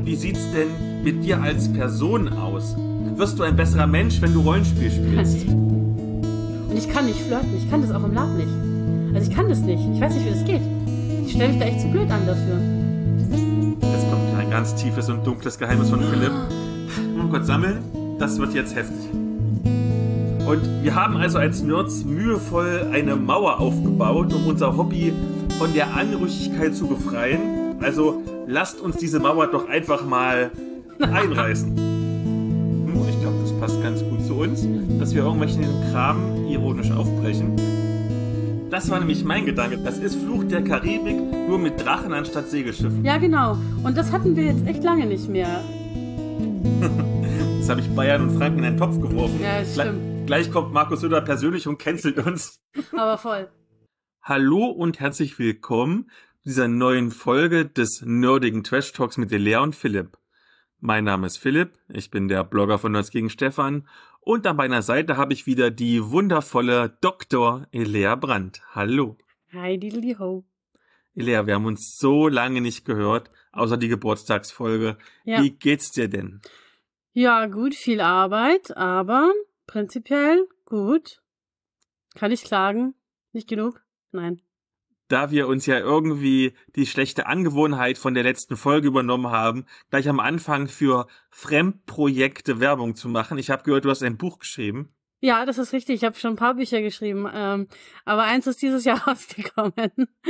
wie sieht's denn mit dir als Person aus? Wirst du ein besserer Mensch, wenn du Rollenspiel spielst? Und ich kann nicht flirten, ich kann das auch im Lab nicht. Also ich kann das nicht, ich weiß nicht, wie das geht. Ich stelle mich da echt zu blöd an dafür. Jetzt kommt wieder ein ganz tiefes und dunkles Geheimnis von Philipp. Mal kurz sammeln, das wird jetzt heftig. Und wir haben also als Nerds mühevoll eine Mauer aufgebaut, um unser Hobby von der Anrüchigkeit zu befreien. Also lasst uns diese Mauer doch einfach mal einreißen. Ich glaube, das passt ganz gut zu uns, dass wir irgendwelchen Kram ironisch aufbrechen. Das war nämlich mein Gedanke. Das ist Fluch der Karibik, nur mit Drachen anstatt Segelschiffen. Ja, genau. Und das hatten wir jetzt echt lange nicht mehr. Das habe ich Bayern und Franken in einen Topf geworfen. Ja, das stimmt. Gleich kommt Markus Söder persönlich und cancelt uns. Aber voll. Hallo und herzlich willkommen zu dieser neuen Folge des nerdigen Trash Talks mit Elea und Philipp. Mein Name ist Philipp, ich bin der Blogger von Nerds gegen Stefan und an meiner Seite habe ich wieder die wundervolle Dr. Elea Brandt. Hallo. Hi, diddly ho. Elea, wir haben uns so lange nicht gehört, außer die Geburtstagsfolge. Ja. Wie geht's dir denn? Ja, gut, viel Arbeit, aber prinzipiell gut. Kann ich klagen? Nicht genug? Nein. Da wir uns ja irgendwie die schlechte Angewohnheit von der letzten Folge übernommen haben, gleich am Anfang für Fremdprojekte Werbung zu machen. Ich habe gehört, du hast ein Buch geschrieben. Ja, das ist richtig. Ich habe schon ein paar Bücher geschrieben. Aber eins ist dieses Jahr rausgekommen.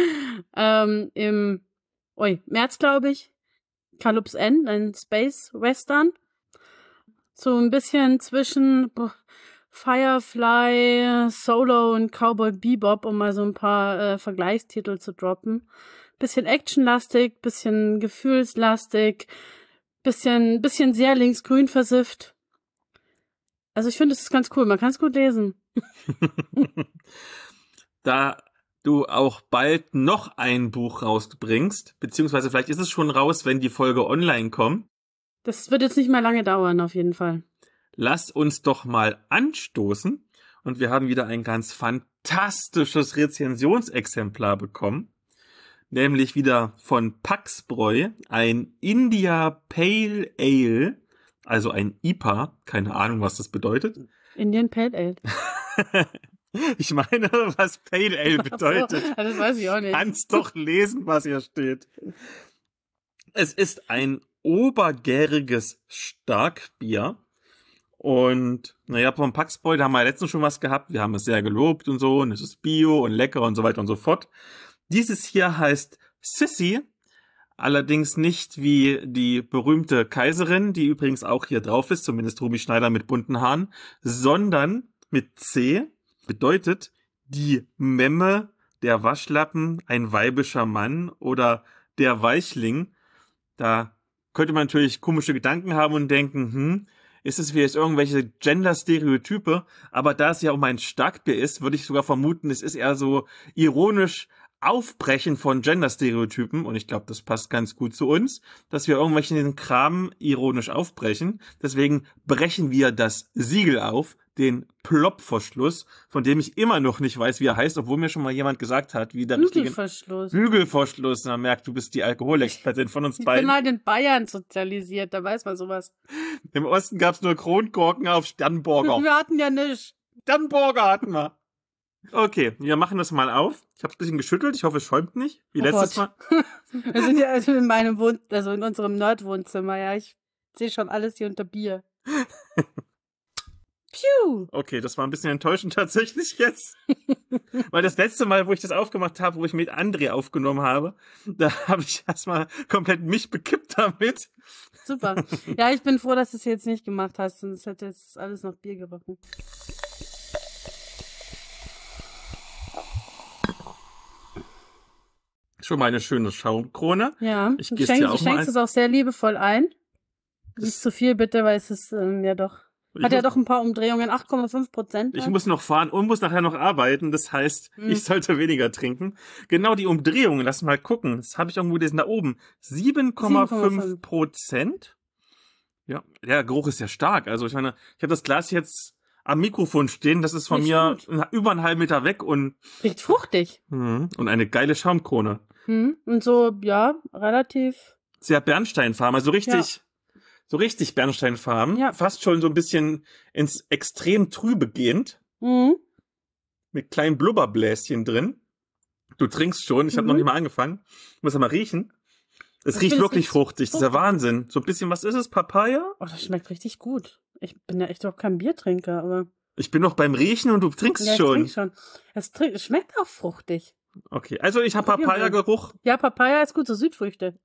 Im März, glaube ich. Calypso End, ein Space Western. So ein bisschen zwischen Firefly, Solo und Cowboy Bebop, um mal so ein paar Vergleichstitel zu droppen. Bisschen actionlastig, bisschen gefühlslastig, bisschen sehr linksgrün versifft. Also ich finde, es ist ganz cool, man kann es gut lesen. Da du auch bald noch ein Buch rausbringst, beziehungsweise vielleicht ist es schon raus, wenn die Folge online kommt. Das wird jetzt nicht mehr lange dauern, auf jeden Fall. Lass uns doch mal anstoßen. Und wir haben wieder ein ganz fantastisches Rezensionsexemplar bekommen. Nämlich wieder von Paxbräu, ein India Pale Ale, also ein IPA. Keine Ahnung, was das bedeutet. Indian Pale Ale. Ich meine, was Pale Ale bedeutet. So, das weiß ich auch nicht. Kannst doch lesen, was hier steht. Es ist ein obergäriges Starkbier. Und naja, vom Paxbräu, da haben wir letztens schon was gehabt. Wir haben es sehr gelobt und so. Und es ist bio und lecker und so weiter und so fort. Dieses hier heißt Sissy. Allerdings nicht wie die berühmte Kaiserin, die übrigens auch hier drauf ist, zumindest Romy Schneider mit bunten Haaren, sondern mit C. Bedeutet die Memme, der Waschlappen, ein weibischer Mann oder der Weichling. Da könnte man natürlich komische Gedanken haben und denken, ist es vielleicht irgendwelche Gender-Stereotype, aber da es ja um ein Starkbier ist, würde ich sogar vermuten, es ist eher so ironisch Aufbrechen von Gender-Stereotypen und ich glaube, das passt ganz gut zu uns, dass wir irgendwelchen Kram ironisch aufbrechen. Deswegen brechen wir das Siegel auf, den Plopverschluss, von dem ich immer noch nicht weiß, wie er heißt, obwohl mir schon mal jemand gesagt hat, wie der Bügelverschluss. Bügelverschluss. Man merkt, du bist die Alkoholexpertin von uns beiden. Ich bin halt in Bayern sozialisiert, da weiß man sowas. Im Osten gab's nur Kronkorken auf Sternburger. Wir hatten ja nicht. Sternburger hatten wir. Okay, wir machen das mal auf. Ich habe ein bisschen geschüttelt, ich hoffe, es schäumt nicht, wie letztes Mal. Wir sind ja also in meinem in unserem Nerd-Wohnzimmer, ja. Ich sehe schon alles hier unter Bier. Piu! Okay, das war ein bisschen enttäuschend tatsächlich jetzt. Weil das letzte Mal, wo ich das aufgemacht habe, wo ich mit André aufgenommen habe, da habe ich erstmal komplett mich bekippt damit. Super. Ja, ich bin froh, dass du es jetzt nicht gemacht hast, sonst hätte jetzt alles nach Bier gerochen. Schon mal eine schöne Schaumkrone. Ja, ich du schenkst es auch sehr liebevoll ein. Nicht zu viel bitte, weil es ist ja doch... Hat ja doch ein paar Umdrehungen, 8,5%. Ich muss noch fahren und muss nachher noch arbeiten. Das heißt, ich sollte weniger trinken. Genau die Umdrehungen, lass mal gucken. Das habe ich irgendwo gelesen, da oben. 7,5%. Ja, der Geruch ist ja stark. Also ich meine, ich habe das Glas jetzt am Mikrofon stehen. Das ist von mir über einen halben Meter weg und... Riecht fruchtig. Und eine geile Schaumkrone. Und so, ja, relativ... sehr bernsteinfarben, also so richtig bernsteinfarben, Ja. fast schon so ein bisschen ins extrem Trübe gehend, mit kleinen Blubberbläschen drin. Du trinkst schon, ich habe noch nicht mal angefangen. Ich muss ja mal riechen. Es riecht wirklich fruchtig, das ist ja Wahnsinn. So ein bisschen, was ist es, Papaya? Oh, das schmeckt richtig gut. Ich bin ja echt auch kein Biertrinker, aber... Ich bin noch beim Riechen und du trinkst schon. Ich trink schon. Es schmeckt auch fruchtig. Okay, also ich habe Papaya-Geruch. Ja, Papaya ist gut, so Südfrüchte.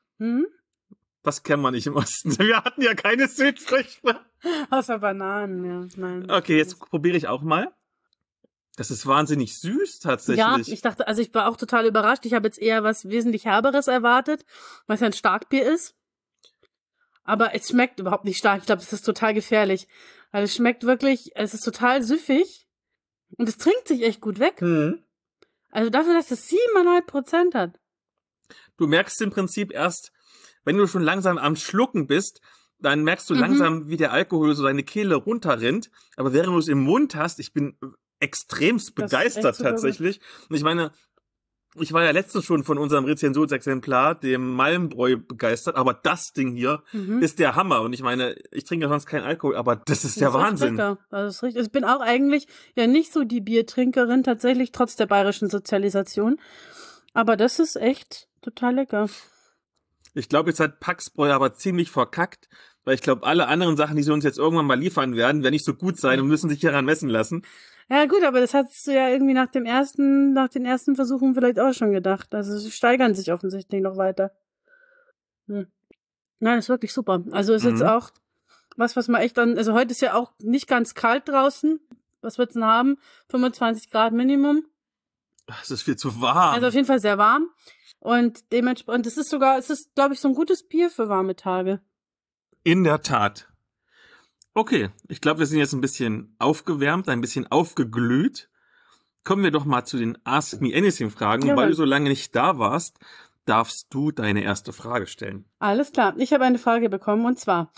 Das kennen wir nicht im Osten. Wir hatten ja keine Südfrüchte. Außer Bananen, ja. Nein. Okay, jetzt probiere ich auch mal. Das ist wahnsinnig süß tatsächlich. Ja, ich dachte, also ich war auch total überrascht. Ich habe jetzt eher was wesentlich Herberes erwartet, was ja ein Starkbier ist. Aber es schmeckt überhaupt nicht stark. Ich glaube, es ist total gefährlich. Also es schmeckt wirklich, es ist total süffig und es trinkt sich echt gut weg. Also dafür, dass es 7,5% hat. Du merkst im Prinzip erst, wenn du schon langsam am Schlucken bist, dann merkst du langsam, wie der Alkohol so deine Kehle runterrinnt. Aber während du es im Mund hast, ich bin extremst begeistert tatsächlich. Und ich meine, ich war ja letztens schon von unserem Rezensionsexemplar, dem Malmbräu, begeistert, aber das Ding hier ist der Hammer. Und ich meine, ich trinke ja sonst keinen Alkohol, aber das ist der Wahnsinn. Lecker. Also ist richtig. Ich bin auch eigentlich ja nicht so die Biertrinkerin, tatsächlich, trotz der bayerischen Sozialisation. Aber das ist echt total lecker. Ich glaube, jetzt hat Paxbräu aber ziemlich verkackt, weil ich glaube, alle anderen Sachen, die sie uns jetzt irgendwann mal liefern werden nicht so gut sein und müssen sich hieran messen lassen. Ja gut, aber das hast du ja irgendwie nach den ersten Versuchen vielleicht auch schon gedacht. Also sie steigern sich offensichtlich noch weiter. Nein, das ist wirklich super. Also ist jetzt auch was man echt dann, also heute ist ja auch nicht ganz kalt draußen. Was wird's denn haben? 25 Grad Minimum. Es ist viel zu warm. Also auf jeden Fall sehr warm. Und dementsprechend, es ist, glaube ich, so ein gutes Bier für warme Tage. In der Tat. Okay, ich glaube, wir sind jetzt ein bisschen aufgewärmt, ein bisschen aufgeglüht. Kommen wir doch mal zu den Ask Me Anything Fragen. Ja, weil du so lange nicht da warst, darfst du deine erste Frage stellen. Alles klar. Ich habe eine Frage bekommen und zwar,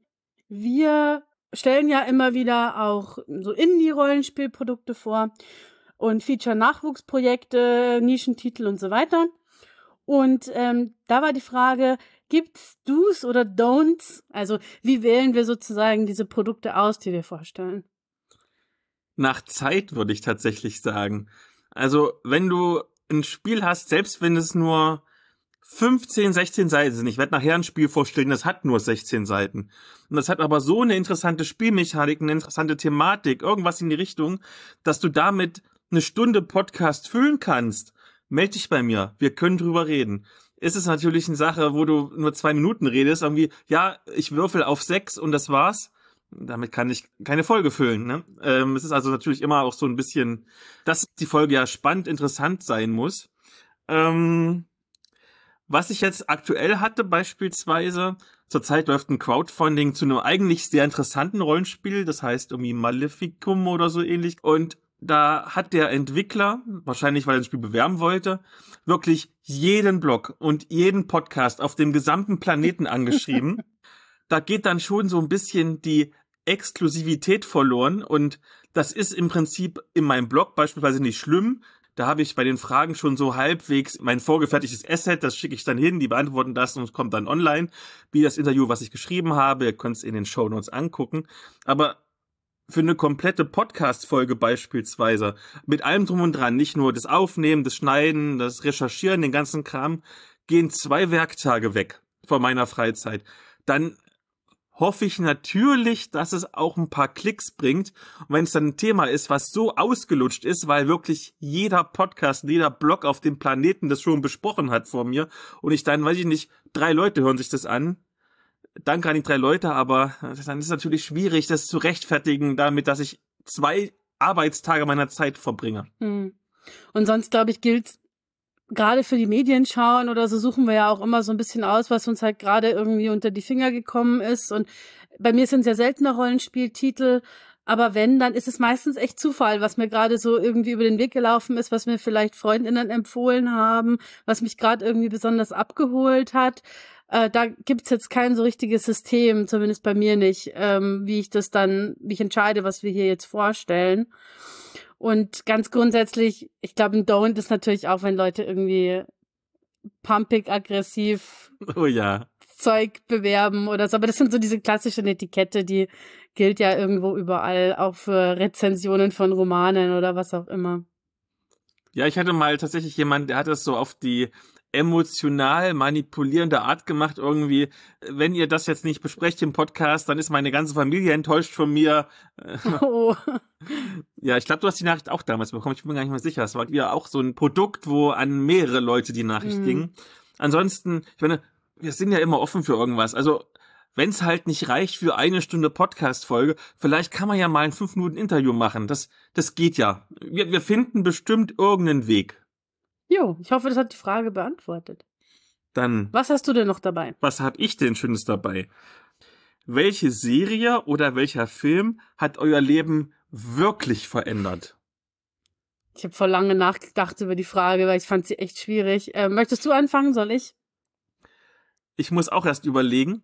wir stellen ja immer wieder auch so Indie-Rollenspielprodukte vor und Feature-Nachwuchsprojekte, Nischentitel und so weiter. Und da war die Frage, gibt's Do's oder Don'ts? Also wie wählen wir sozusagen diese Produkte aus, die wir vorstellen? Nach Zeit würde ich tatsächlich sagen. Also wenn du ein Spiel hast, selbst wenn es nur 15, 16 Seiten sind, ich werde nachher ein Spiel vorstellen, das hat nur 16 Seiten. Und das hat aber so eine interessante Spielmechanik, eine interessante Thematik, irgendwas in die Richtung, dass du damit eine Stunde Podcast füllen kannst. Meld dich bei mir, wir können drüber reden. Ist es natürlich eine Sache, wo du nur 2 Minuten redest, irgendwie, ja, ich würfel auf 6 und das war's. Damit kann ich keine Folge füllen. Ne? Es ist also natürlich immer auch so ein bisschen, dass die Folge ja spannend, interessant sein muss. Was ich jetzt aktuell hatte beispielsweise, zurzeit läuft ein Crowdfunding zu einem eigentlich sehr interessanten Rollenspiel, das heißt irgendwie Maleficum oder so ähnlich. Und da hat der Entwickler, wahrscheinlich weil er ein Spiel bewerben wollte, wirklich jeden Blog und jeden Podcast auf dem gesamten Planeten angeschrieben. Da geht dann schon so ein bisschen die Exklusivität verloren und das ist im Prinzip in meinem Blog beispielsweise nicht schlimm. Da habe ich bei den Fragen schon so halbwegs mein vorgefertigtes Asset, das schicke ich dann hin, die beantworten das und es kommt dann online, wie das Interview, was ich geschrieben habe. Ihr könnt es in den Shownotes angucken. Aber für eine komplette Podcast-Folge beispielsweise, mit allem drum und dran, nicht nur das Aufnehmen, das Schneiden, das Recherchieren, den ganzen Kram, gehen 2 Werktage weg von meiner Freizeit. Dann hoffe ich natürlich, dass es auch ein paar Klicks bringt. Und wenn es dann ein Thema ist, was so ausgelutscht ist, weil wirklich jeder Podcast, jeder Blog auf dem Planeten das schon besprochen hat vor mir und ich dann, weiß ich nicht, 3 Leute hören sich das an. Danke an die 3 Leute, aber dann ist es natürlich schwierig, das zu rechtfertigen damit, dass ich 2 Arbeitstage meiner Zeit verbringe. Und sonst, glaube ich, gilt gerade für die Medien schauen oder so, suchen wir ja auch immer so ein bisschen aus, was uns halt gerade irgendwie unter die Finger gekommen ist. Und bei mir sind es ja seltener Rollenspieltitel, aber wenn, dann ist es meistens echt Zufall, was mir gerade so irgendwie über den Weg gelaufen ist, was mir vielleicht Freundinnen empfohlen haben, was mich gerade irgendwie besonders abgeholt hat. Da gibt's jetzt kein so richtiges System, zumindest bei mir nicht, wie ich entscheide, was wir hier jetzt vorstellen. Und ganz grundsätzlich, ich glaube, ein Don't ist natürlich auch, wenn Leute irgendwie pumpig, aggressiv Oh ja. Zeug bewerben oder so. Aber das sind so diese klassischen Etikette, die gilt ja irgendwo überall, auch für Rezensionen von Romanen oder was auch immer. Ja, ich hatte mal tatsächlich jemanden, der hat das so auf die emotional manipulierende Art gemacht, irgendwie, wenn ihr das jetzt nicht besprecht im Podcast, dann ist meine ganze Familie enttäuscht von mir. Oh. Ja, ich glaube, du hast die Nachricht auch damals bekommen, ich bin mir gar nicht mehr sicher. Es war ja auch so ein Produkt, wo an mehrere Leute die Nachricht ging. Ansonsten, ich meine, wir sind ja immer offen für irgendwas. Also, wenn es halt nicht reicht für 1 Stunde Podcast-Folge, vielleicht kann man ja mal ein 5 Minuten Interview machen. Das geht ja. Wir finden bestimmt irgendeinen Weg. Jo, ich hoffe, das hat die Frage beantwortet. Dann, Was hast du denn noch dabei? was habe ich denn Schönes dabei? Welche Serie oder welcher Film hat euer Leben wirklich verändert? Ich habe vor lange nachgedacht über die Frage, weil ich fand sie echt schwierig. Möchtest du anfangen? Soll ich? Ich muss auch erst überlegen.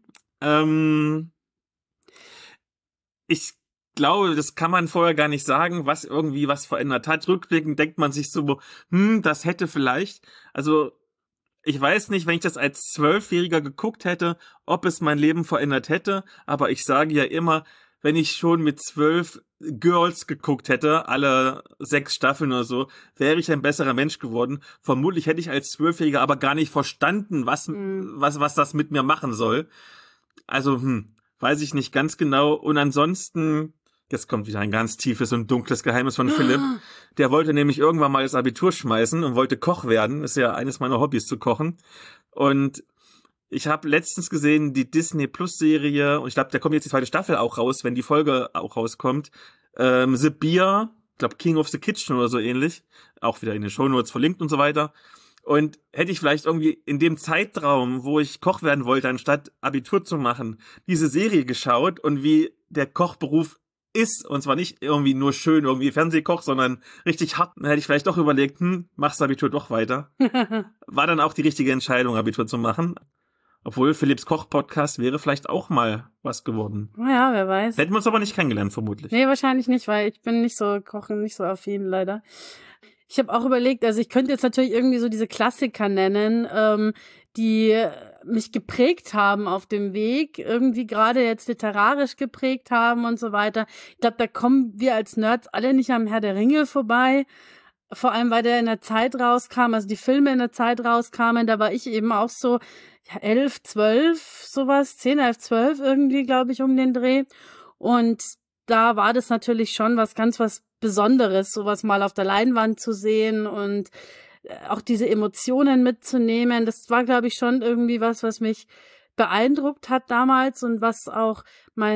Ich glaube, das kann man vorher gar nicht sagen, was irgendwie was verändert hat. Rückblickend denkt man sich so, das hätte vielleicht. Also, ich weiß nicht, wenn ich das als 12-Jähriger geguckt hätte, ob es mein Leben verändert hätte. Aber ich sage ja immer, wenn ich schon mit 12 Girls geguckt hätte, alle 6 Staffeln oder so, wäre ich ein besserer Mensch geworden. Vermutlich hätte ich als 12-Jähriger aber gar nicht verstanden, was das mit mir machen soll. Also, weiß ich nicht ganz genau. Und ansonsten, jetzt kommt wieder ein ganz tiefes und dunkles Geheimnis von Philipp. Der wollte nämlich irgendwann mal das Abitur schmeißen und wollte Koch werden. Ist ja eines meiner Hobbys zu kochen. Und ich habe letztens gesehen, die Disney Plus Serie, und ich glaube, da kommt jetzt die 2. Staffel auch raus, wenn die Folge auch rauskommt. The Beer, ich glaube King of the Kitchen oder so ähnlich. Auch wieder in den Shownotes verlinkt und so weiter. Und hätte ich vielleicht irgendwie in dem Zeitraum, wo ich Koch werden wollte, anstatt Abitur zu machen, diese Serie geschaut und wie der Kochberuf ist, und zwar nicht irgendwie nur schön irgendwie Fernsehkoch, sondern richtig hart, dann hätte ich vielleicht doch überlegt, machst Abitur doch weiter. War dann auch die richtige Entscheidung, Abitur zu machen. Obwohl Philipps Koch-Podcast wäre vielleicht auch mal was geworden. Naja, wer weiß. Hätten wir uns aber nicht kennengelernt, vermutlich. Nee, wahrscheinlich nicht, weil ich bin nicht so kochen, nicht so affin, leider. Ich habe auch überlegt, also ich könnte jetzt natürlich irgendwie so diese Klassiker nennen, die mich geprägt haben auf dem Weg, irgendwie gerade jetzt literarisch geprägt haben und so weiter. Ich glaube, da kommen wir als Nerds alle nicht am Herr der Ringe vorbei. Vor allem, weil der in der Zeit rauskam, also die Filme in der Zeit rauskamen, da war ich eben auch so, ja, 11, 12, sowas, 10, 11, 12 irgendwie, glaube ich, um den Dreh. Und da war das natürlich schon was Besonderes, sowas mal auf der Leinwand zu sehen und auch diese Emotionen mitzunehmen. Das war, glaube ich, schon irgendwie was mich beeindruckt hat damals und was auch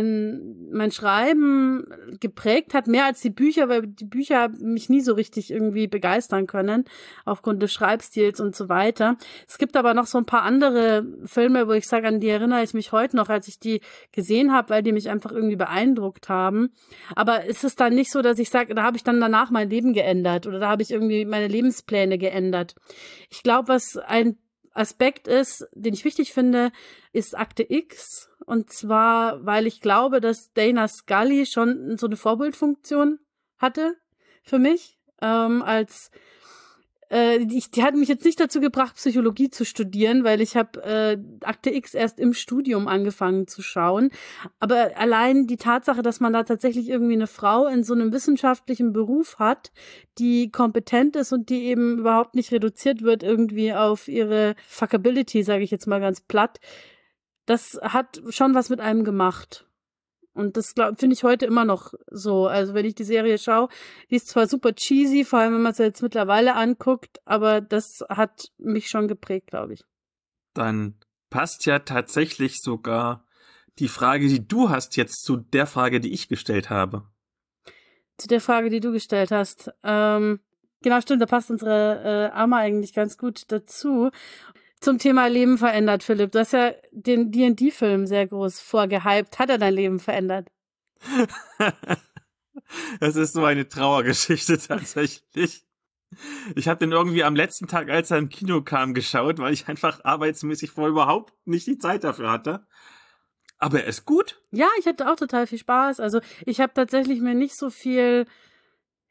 mein Schreiben geprägt hat, mehr als die Bücher, weil die Bücher mich nie so richtig irgendwie begeistern können, aufgrund des Schreibstils und so weiter. Es gibt aber noch so ein paar andere Filme, wo ich sage, an die erinnere ich mich heute noch, als ich die gesehen habe, weil die mich einfach irgendwie beeindruckt haben. Aber ist es dann nicht so, dass ich sage, da habe ich dann danach mein Leben geändert oder da habe ich irgendwie meine Lebenspläne geändert. Ich glaube, was ein Aspekt ist, den ich wichtig finde, ist Akte X. Und zwar, weil ich glaube, dass Dana Scully schon so eine Vorbildfunktion hatte für mich. Die hat mich jetzt nicht dazu gebracht, Psychologie zu studieren, weil ich habe Akte X erst im Studium angefangen zu schauen. Aber allein die Tatsache, dass man da tatsächlich irgendwie eine Frau in so einem wissenschaftlichen Beruf hat, die kompetent ist und die eben überhaupt nicht reduziert wird irgendwie auf ihre Fuckability, sage ich jetzt mal ganz platt, das hat schon was mit einem gemacht. Und das finde ich heute immer noch so. Also wenn ich die Serie schaue, die ist zwar super cheesy, vor allem wenn man sie jetzt mittlerweile anguckt, aber das hat mich schon geprägt, glaube ich. Dann passt ja tatsächlich sogar die Frage, die du hast, jetzt zu der Frage, die ich gestellt habe. Zu der Frage, die du gestellt hast. Genau, stimmt, da passt unsere Amma eigentlich ganz gut dazu. Zum Thema Leben verändert, Philipp. Du hast ja den D&D-Film sehr groß vorgehypt. Hat er dein Leben verändert? Das ist so eine Trauergeschichte tatsächlich. Ich habe den irgendwie am letzten Tag, als er im Kino kam, geschaut, weil ich einfach arbeitsmäßig vorher überhaupt nicht die Zeit dafür hatte. Aber er ist gut. Ja, ich hatte auch total viel Spaß. Also ich habe tatsächlich mir nicht so viel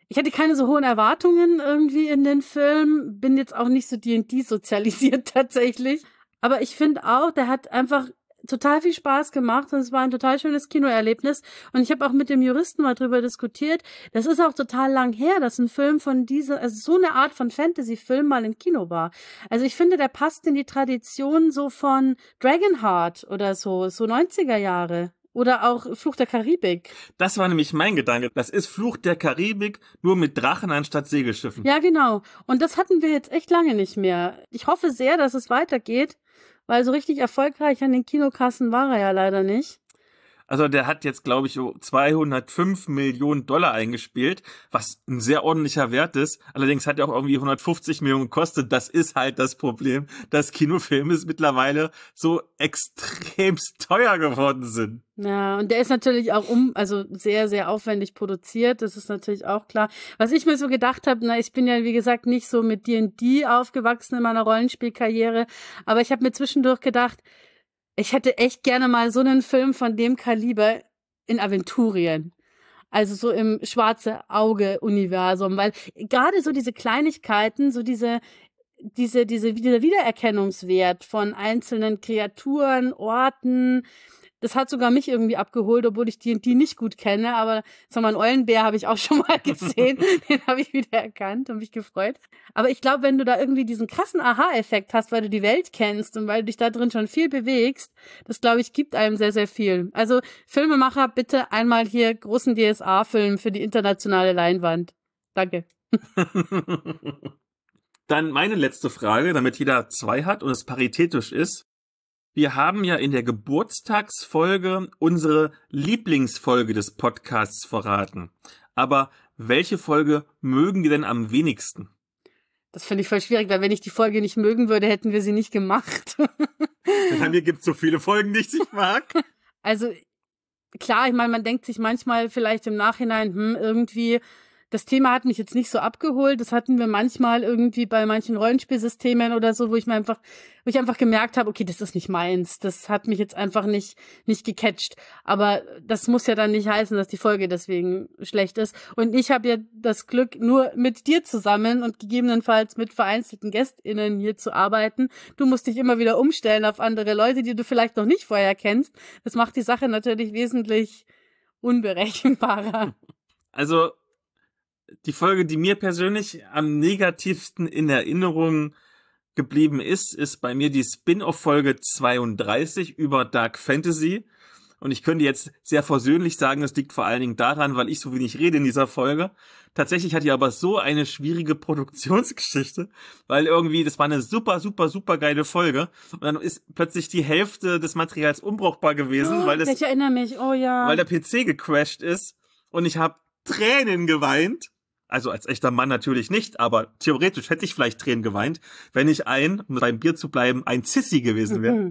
Ich hatte keine so hohen Erwartungen irgendwie in den Film, bin jetzt auch nicht so D&D sozialisiert tatsächlich. Aber ich finde auch, der hat einfach total viel Spaß gemacht und es war ein total schönes Kinoerlebnis. Und ich habe auch mit dem Juristen mal drüber diskutiert. Das ist auch total lang her, dass ein Film von dieser, also so eine Art von Fantasy-Film mal im Kino war. Also ich finde, der passt in die Tradition so von Dragonheart oder so 90er Jahre. Oder auch Fluch der Karibik. Das war nämlich mein Gedanke. Das ist Fluch der Karibik, nur mit Drachen anstatt Segelschiffen. Ja, genau. Und das hatten wir jetzt echt lange nicht mehr. Ich hoffe sehr, dass es weitergeht, weil so richtig erfolgreich an den Kinokassen war er ja leider nicht. Also der hat jetzt, glaube ich, so 205 Millionen Dollar eingespielt, was ein sehr ordentlicher Wert ist. Allerdings hat er auch irgendwie 150 Millionen gekostet. Das ist halt das Problem, dass Kinofilme mittlerweile so extremst teuer geworden sind. Ja, und der ist natürlich auch also sehr, sehr aufwendig produziert. Das ist natürlich auch klar. Was ich mir so gedacht habe, ich bin ja, wie gesagt, nicht so mit D&D aufgewachsen in meiner Rollenspielkarriere, aber ich habe mir zwischendurch gedacht, ich hätte echt gerne mal so einen Film von dem Kaliber in Aventurien. Also so im Schwarze-Auge-Universum, weil gerade so diese Kleinigkeiten, so dieser Wiedererkennungswert von einzelnen Kreaturen, Orten, das hat sogar mich irgendwie abgeholt, obwohl ich die nicht gut kenne, aber sag mal, einen Eulenbär habe ich auch schon mal gesehen, den habe ich wieder erkannt und mich gefreut. Aber ich glaube, wenn du da irgendwie diesen krassen Aha-Effekt hast, weil du die Welt kennst und weil du dich da drin schon viel bewegst, das, glaube ich, gibt einem sehr, sehr viel. Also Filmemacher, bitte einmal hier großen DSA-Film für die internationale Leinwand. Danke. Dann meine letzte Frage, damit jeder 2 hat und es paritätisch ist. Wir haben ja in der Geburtstagsfolge unsere Lieblingsfolge des Podcasts verraten. Aber welche Folge mögen wir denn am wenigsten? Das finde ich voll schwierig, weil wenn ich die Folge nicht mögen würde, hätten wir sie nicht gemacht. Bei mir gibt es so viele Folgen, die ich nicht mag. Also klar, ich meine, man denkt sich manchmal vielleicht im Nachhinein, irgendwie, das Thema hat mich jetzt nicht so abgeholt. Das hatten wir manchmal irgendwie bei manchen Rollenspielsystemen oder so, wo ich einfach gemerkt habe, okay, das ist nicht meins. Das hat mich jetzt einfach nicht gecatcht. Aber das muss ja dann nicht heißen, dass die Folge deswegen schlecht ist. Und ich habe ja das Glück, nur mit dir zusammen und gegebenenfalls mit vereinzelten GästInnen hier zu arbeiten. Du musst dich immer wieder umstellen auf andere Leute, die du vielleicht noch nicht vorher kennst. Das macht die Sache natürlich wesentlich unberechenbarer. Also die Folge, die mir persönlich am negativsten in Erinnerung geblieben ist bei mir die Spin-off-Folge 32 über Dark Fantasy. Und ich könnte jetzt sehr versöhnlich sagen, das liegt vor allen Dingen daran, weil ich so wenig rede in dieser Folge. Tatsächlich hat die aber so eine schwierige Produktionsgeschichte, weil irgendwie, das war eine super, super, super geile Folge. Und dann ist plötzlich die Hälfte des Materials unbrauchbar gewesen, ich erinnere mich, oh ja. Weil der PC gecrashed ist und ich habe Tränen geweint. Also als echter Mann natürlich nicht, aber theoretisch hätte ich vielleicht Tränen geweint, wenn ich um beim Bier zu bleiben, ein Sissi gewesen wäre.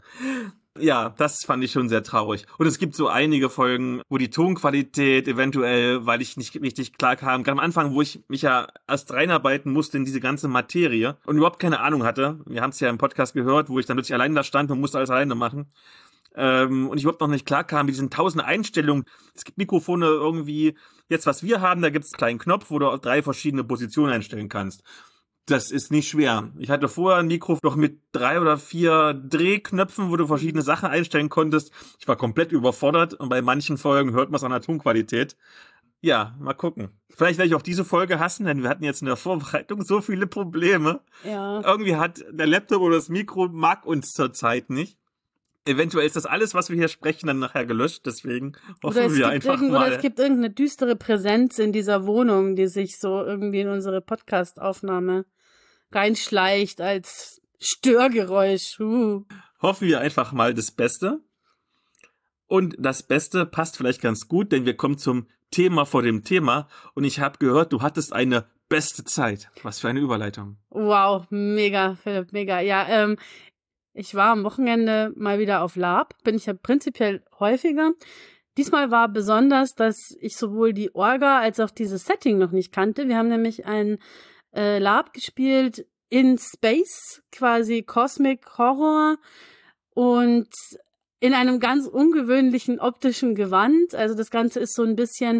Ja, das fand ich schon sehr traurig. Und es gibt so einige Folgen, wo die Tonqualität eventuell, weil ich nicht richtig klar kam, gerade am Anfang, wo ich mich ja erst reinarbeiten musste in diese ganze Materie und überhaupt keine Ahnung hatte. Wir haben es ja im Podcast gehört, wo ich dann plötzlich allein da stand und musste alles alleine machen. Und ich überhaupt noch nicht klar kam mit diesen 1000 Einstellungen. Es gibt Mikrofone irgendwie, jetzt was wir haben, da gibt es einen kleinen Knopf, wo du 3 verschiedene Positionen einstellen kannst. Das ist nicht schwer. Ich hatte vorher ein Mikro noch mit 3 oder 4 Drehknöpfen, wo du verschiedene Sachen einstellen konntest. Ich war komplett überfordert und bei manchen Folgen hört man es an der Tonqualität. Ja, mal gucken. Vielleicht werde ich auch diese Folge hassen, denn wir hatten jetzt in der Vorbereitung so viele Probleme. Ja. Irgendwie hat der Laptop oder das Mikro mag uns zurzeit nicht. Eventuell ist das alles, was wir hier sprechen, dann nachher gelöscht. Deswegen hoffen wir einfach mal. Oder es gibt irgendeine düstere Präsenz in dieser Wohnung, die sich so irgendwie in unsere Podcast-Aufnahme reinschleicht als Störgeräusch. Hoffen wir einfach mal das Beste. Und das Beste passt vielleicht ganz gut, denn wir kommen zum Thema vor dem Thema. Und ich habe gehört, du hattest eine beste Zeit. Was für eine Überleitung. Wow, mega, Philipp, mega. Ja, ich war am Wochenende mal wieder auf Lab, bin ich ja prinzipiell häufiger. Diesmal war besonders, dass ich sowohl die Orga als auch dieses Setting noch nicht kannte. Wir haben nämlich ein Lab gespielt in Space, quasi Cosmic Horror und in einem ganz ungewöhnlichen optischen Gewand. Also das Ganze ist so ein bisschen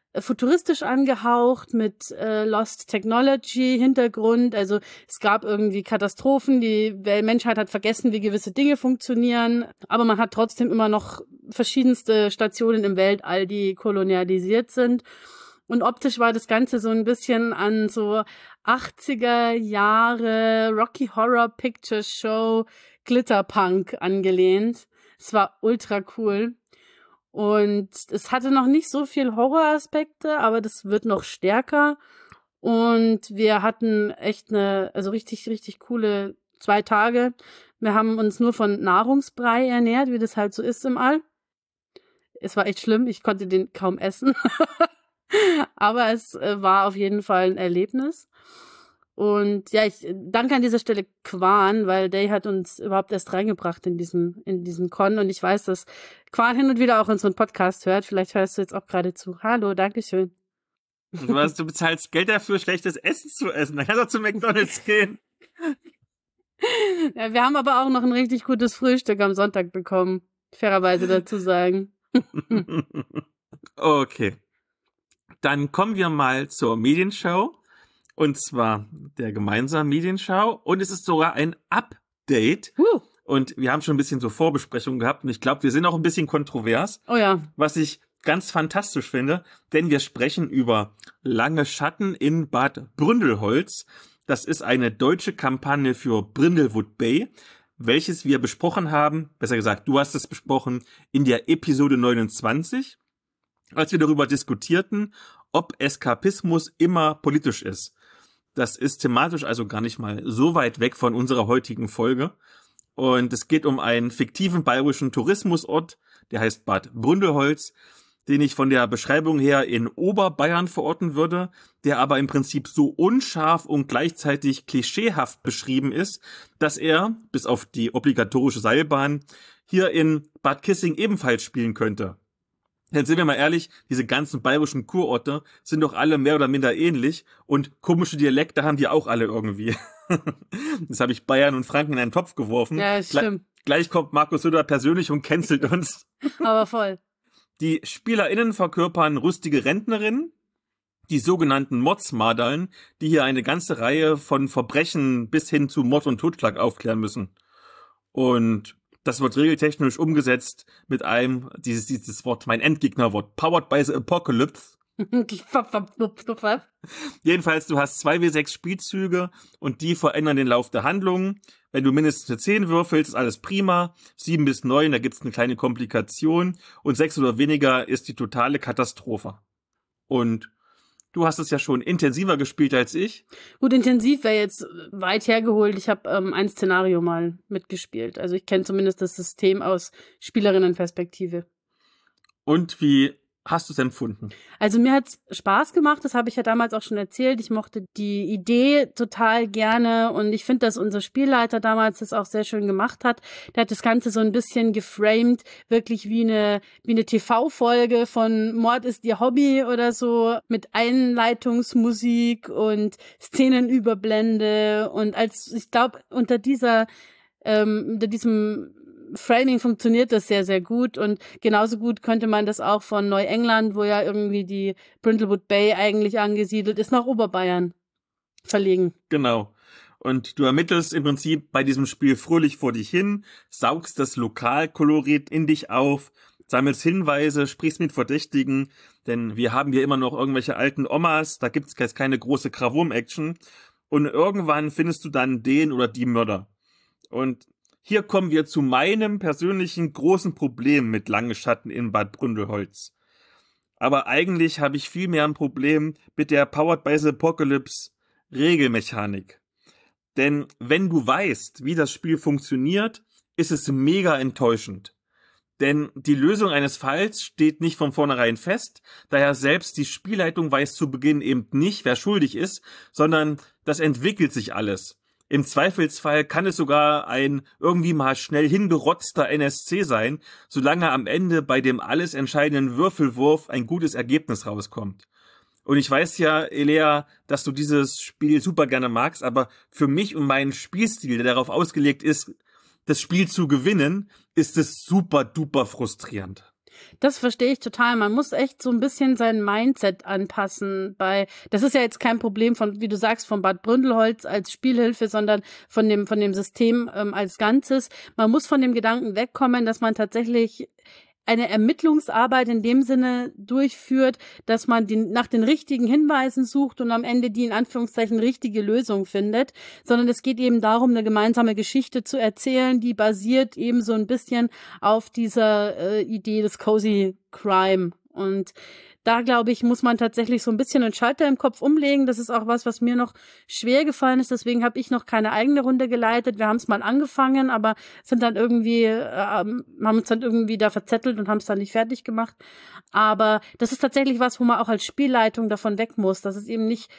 futuristisch angehaucht mit Lost Technology Hintergrund. Also es gab irgendwie Katastrophen, die Menschheit hat vergessen, wie gewisse Dinge funktionieren, aber man hat trotzdem immer noch verschiedenste Stationen im Weltall, die kolonialisiert sind. Und optisch war das Ganze so ein bisschen an so 80er Jahre Rocky Horror Picture Show Glitterpunk angelehnt. Es war ultra cool. Und es hatte noch nicht so viel Horroraspekte, aber das wird noch stärker. Und wir hatten echt also richtig, richtig coole 2 Tage. Wir haben uns nur von Nahrungsbrei ernährt, wie das halt so ist im All. Es war echt schlimm, ich konnte den kaum essen. Aber es war auf jeden Fall ein Erlebnis. Und ja, ich danke an dieser Stelle Quan, weil Day hat uns überhaupt erst reingebracht in diesen Con. Und ich weiß, dass Quan hin und wieder auch unseren Podcast hört. Vielleicht hörst du jetzt auch gerade zu. Hallo, Dankeschön. Du bezahlst Geld dafür, schlechtes Essen zu essen. Dann kannst du zu McDonald's gehen. Ja, wir haben aber auch noch ein richtig gutes Frühstück am Sonntag bekommen. Fairerweise dazu sagen. Okay. Dann kommen wir mal zur Medienschau. Und zwar der gemeinsamen Medienschau. Und es ist sogar ein Update. Und wir haben schon ein bisschen so Vorbesprechungen gehabt. Und ich glaube, wir sind auch ein bisschen kontrovers. Oh ja. Was ich ganz fantastisch finde. Denn wir sprechen über Lange Schatten in Bad Bründelholz. Das ist eine deutsche Kampagne für Brindlewood Bay, welches wir besprochen haben. Besser gesagt, du hast es besprochen in der Episode 29. Als wir darüber diskutierten, ob Eskapismus immer politisch ist. Das ist thematisch also gar nicht mal so weit weg von unserer heutigen Folge. Und es geht um einen fiktiven bayerischen Tourismusort, der heißt Bad Bründelholz, den ich von der Beschreibung her in Oberbayern verorten würde, der aber im Prinzip so unscharf und gleichzeitig klischeehaft beschrieben ist, dass er, bis auf die obligatorische Seilbahn, hier in Bad Kissing ebenfalls spielen könnte. Jetzt sind wir mal ehrlich, diese ganzen bayerischen Kurorte sind doch alle mehr oder minder ähnlich und komische Dialekte haben die auch alle irgendwie. Das habe ich Bayern und Franken in einen Topf geworfen. Ja, stimmt. Gleich kommt Markus Söder persönlich und cancelt uns. Aber voll. Die SpielerInnen verkörpern rüstige Rentnerinnen, die sogenannten Mordsmadaln, die hier eine ganze Reihe von Verbrechen bis hin zu Mord und Totschlag aufklären müssen. Und das wird regeltechnisch umgesetzt mit einem, dieses Wort, mein Endgegnerwort, Powered by the Apocalypse. Jedenfalls, du hast 2W6 Spielzüge und die verändern den Lauf der Handlung. Wenn du mindestens eine 10 würfelst, ist alles prima. 7 bis 9, da gibt's eine kleine Komplikation. Und 6 oder weniger ist die totale Katastrophe. Und du hast es ja schon intensiver gespielt als ich. Gut, intensiv wäre jetzt weit hergeholt. Ich habe ein Szenario mal mitgespielt. Also ich kenne zumindest das System aus Spielerinnenperspektive. Und wie hast du es empfunden? Also mir hat's Spaß gemacht, das habe ich ja damals auch schon erzählt. Ich mochte die Idee total gerne und ich finde, dass unser Spielleiter damals das auch sehr schön gemacht hat. Der hat das Ganze so ein bisschen geframed, wirklich wie eine TV-Folge von Mord ist ihr Hobby oder so, mit Einleitungsmusik und Szenenüberblende und ich glaube, unter diesem Framing funktioniert das sehr, sehr gut und genauso gut könnte man das auch von Neuengland, wo ja irgendwie die Brindlewood Bay eigentlich angesiedelt ist, nach Oberbayern verlegen. Genau. Und du ermittelst im Prinzip bei diesem Spiel fröhlich vor dich hin, saugst das Lokalkolorit in dich auf, sammelst Hinweise, sprichst mit Verdächtigen, denn wir haben hier immer noch irgendwelche alten Omas, da gibt's jetzt keine große Krawum-Action und irgendwann findest du dann den oder die Mörder. Und hier kommen wir zu meinem persönlichen großen Problem mit Lange Schatten in Bad Bründelholz. Aber eigentlich habe ich viel mehr ein Problem mit der Powered by the Apocalypse Regelmechanik. Denn wenn du weißt, wie das Spiel funktioniert, ist es mega enttäuschend. Denn die Lösung eines Falls steht nicht von vornherein fest, daher selbst die Spielleitung weiß zu Beginn eben nicht, wer schuldig ist, sondern das entwickelt sich alles. Im Zweifelsfall kann es sogar ein irgendwie mal schnell hingerotzter NSC sein, solange am Ende bei dem alles entscheidenden Würfelwurf ein gutes Ergebnis rauskommt. Und ich weiß ja, Elea, dass du dieses Spiel super gerne magst, aber für mich und meinen Spielstil, der darauf ausgelegt ist, das Spiel zu gewinnen, ist es super duper frustrierend. Das verstehe ich total. Man muss echt so ein bisschen sein Mindset anpassen. Das ist ja jetzt kein Problem von, wie du sagst, von Bad Bründelholz als Spielhilfe, sondern von dem System als Ganzes. Man muss von dem Gedanken wegkommen, dass man tatsächlich eine Ermittlungsarbeit in dem Sinne durchführt, dass man nach den richtigen Hinweisen sucht und am Ende die in Anführungszeichen richtige Lösung findet, sondern es geht eben darum, eine gemeinsame Geschichte zu erzählen, die basiert eben so ein bisschen auf dieser Idee des Cozy Crime. Und da, glaube ich, muss man tatsächlich so ein bisschen einen Schalter im Kopf umlegen. Das ist auch was mir noch schwer gefallen ist. Deswegen habe ich noch keine eigene Runde geleitet. Wir haben es mal angefangen, aber sind dann haben uns dann irgendwie da verzettelt und haben es dann nicht fertig gemacht. Aber das ist tatsächlich was, wo man auch als Spielleitung davon weg muss, dass es eben nicht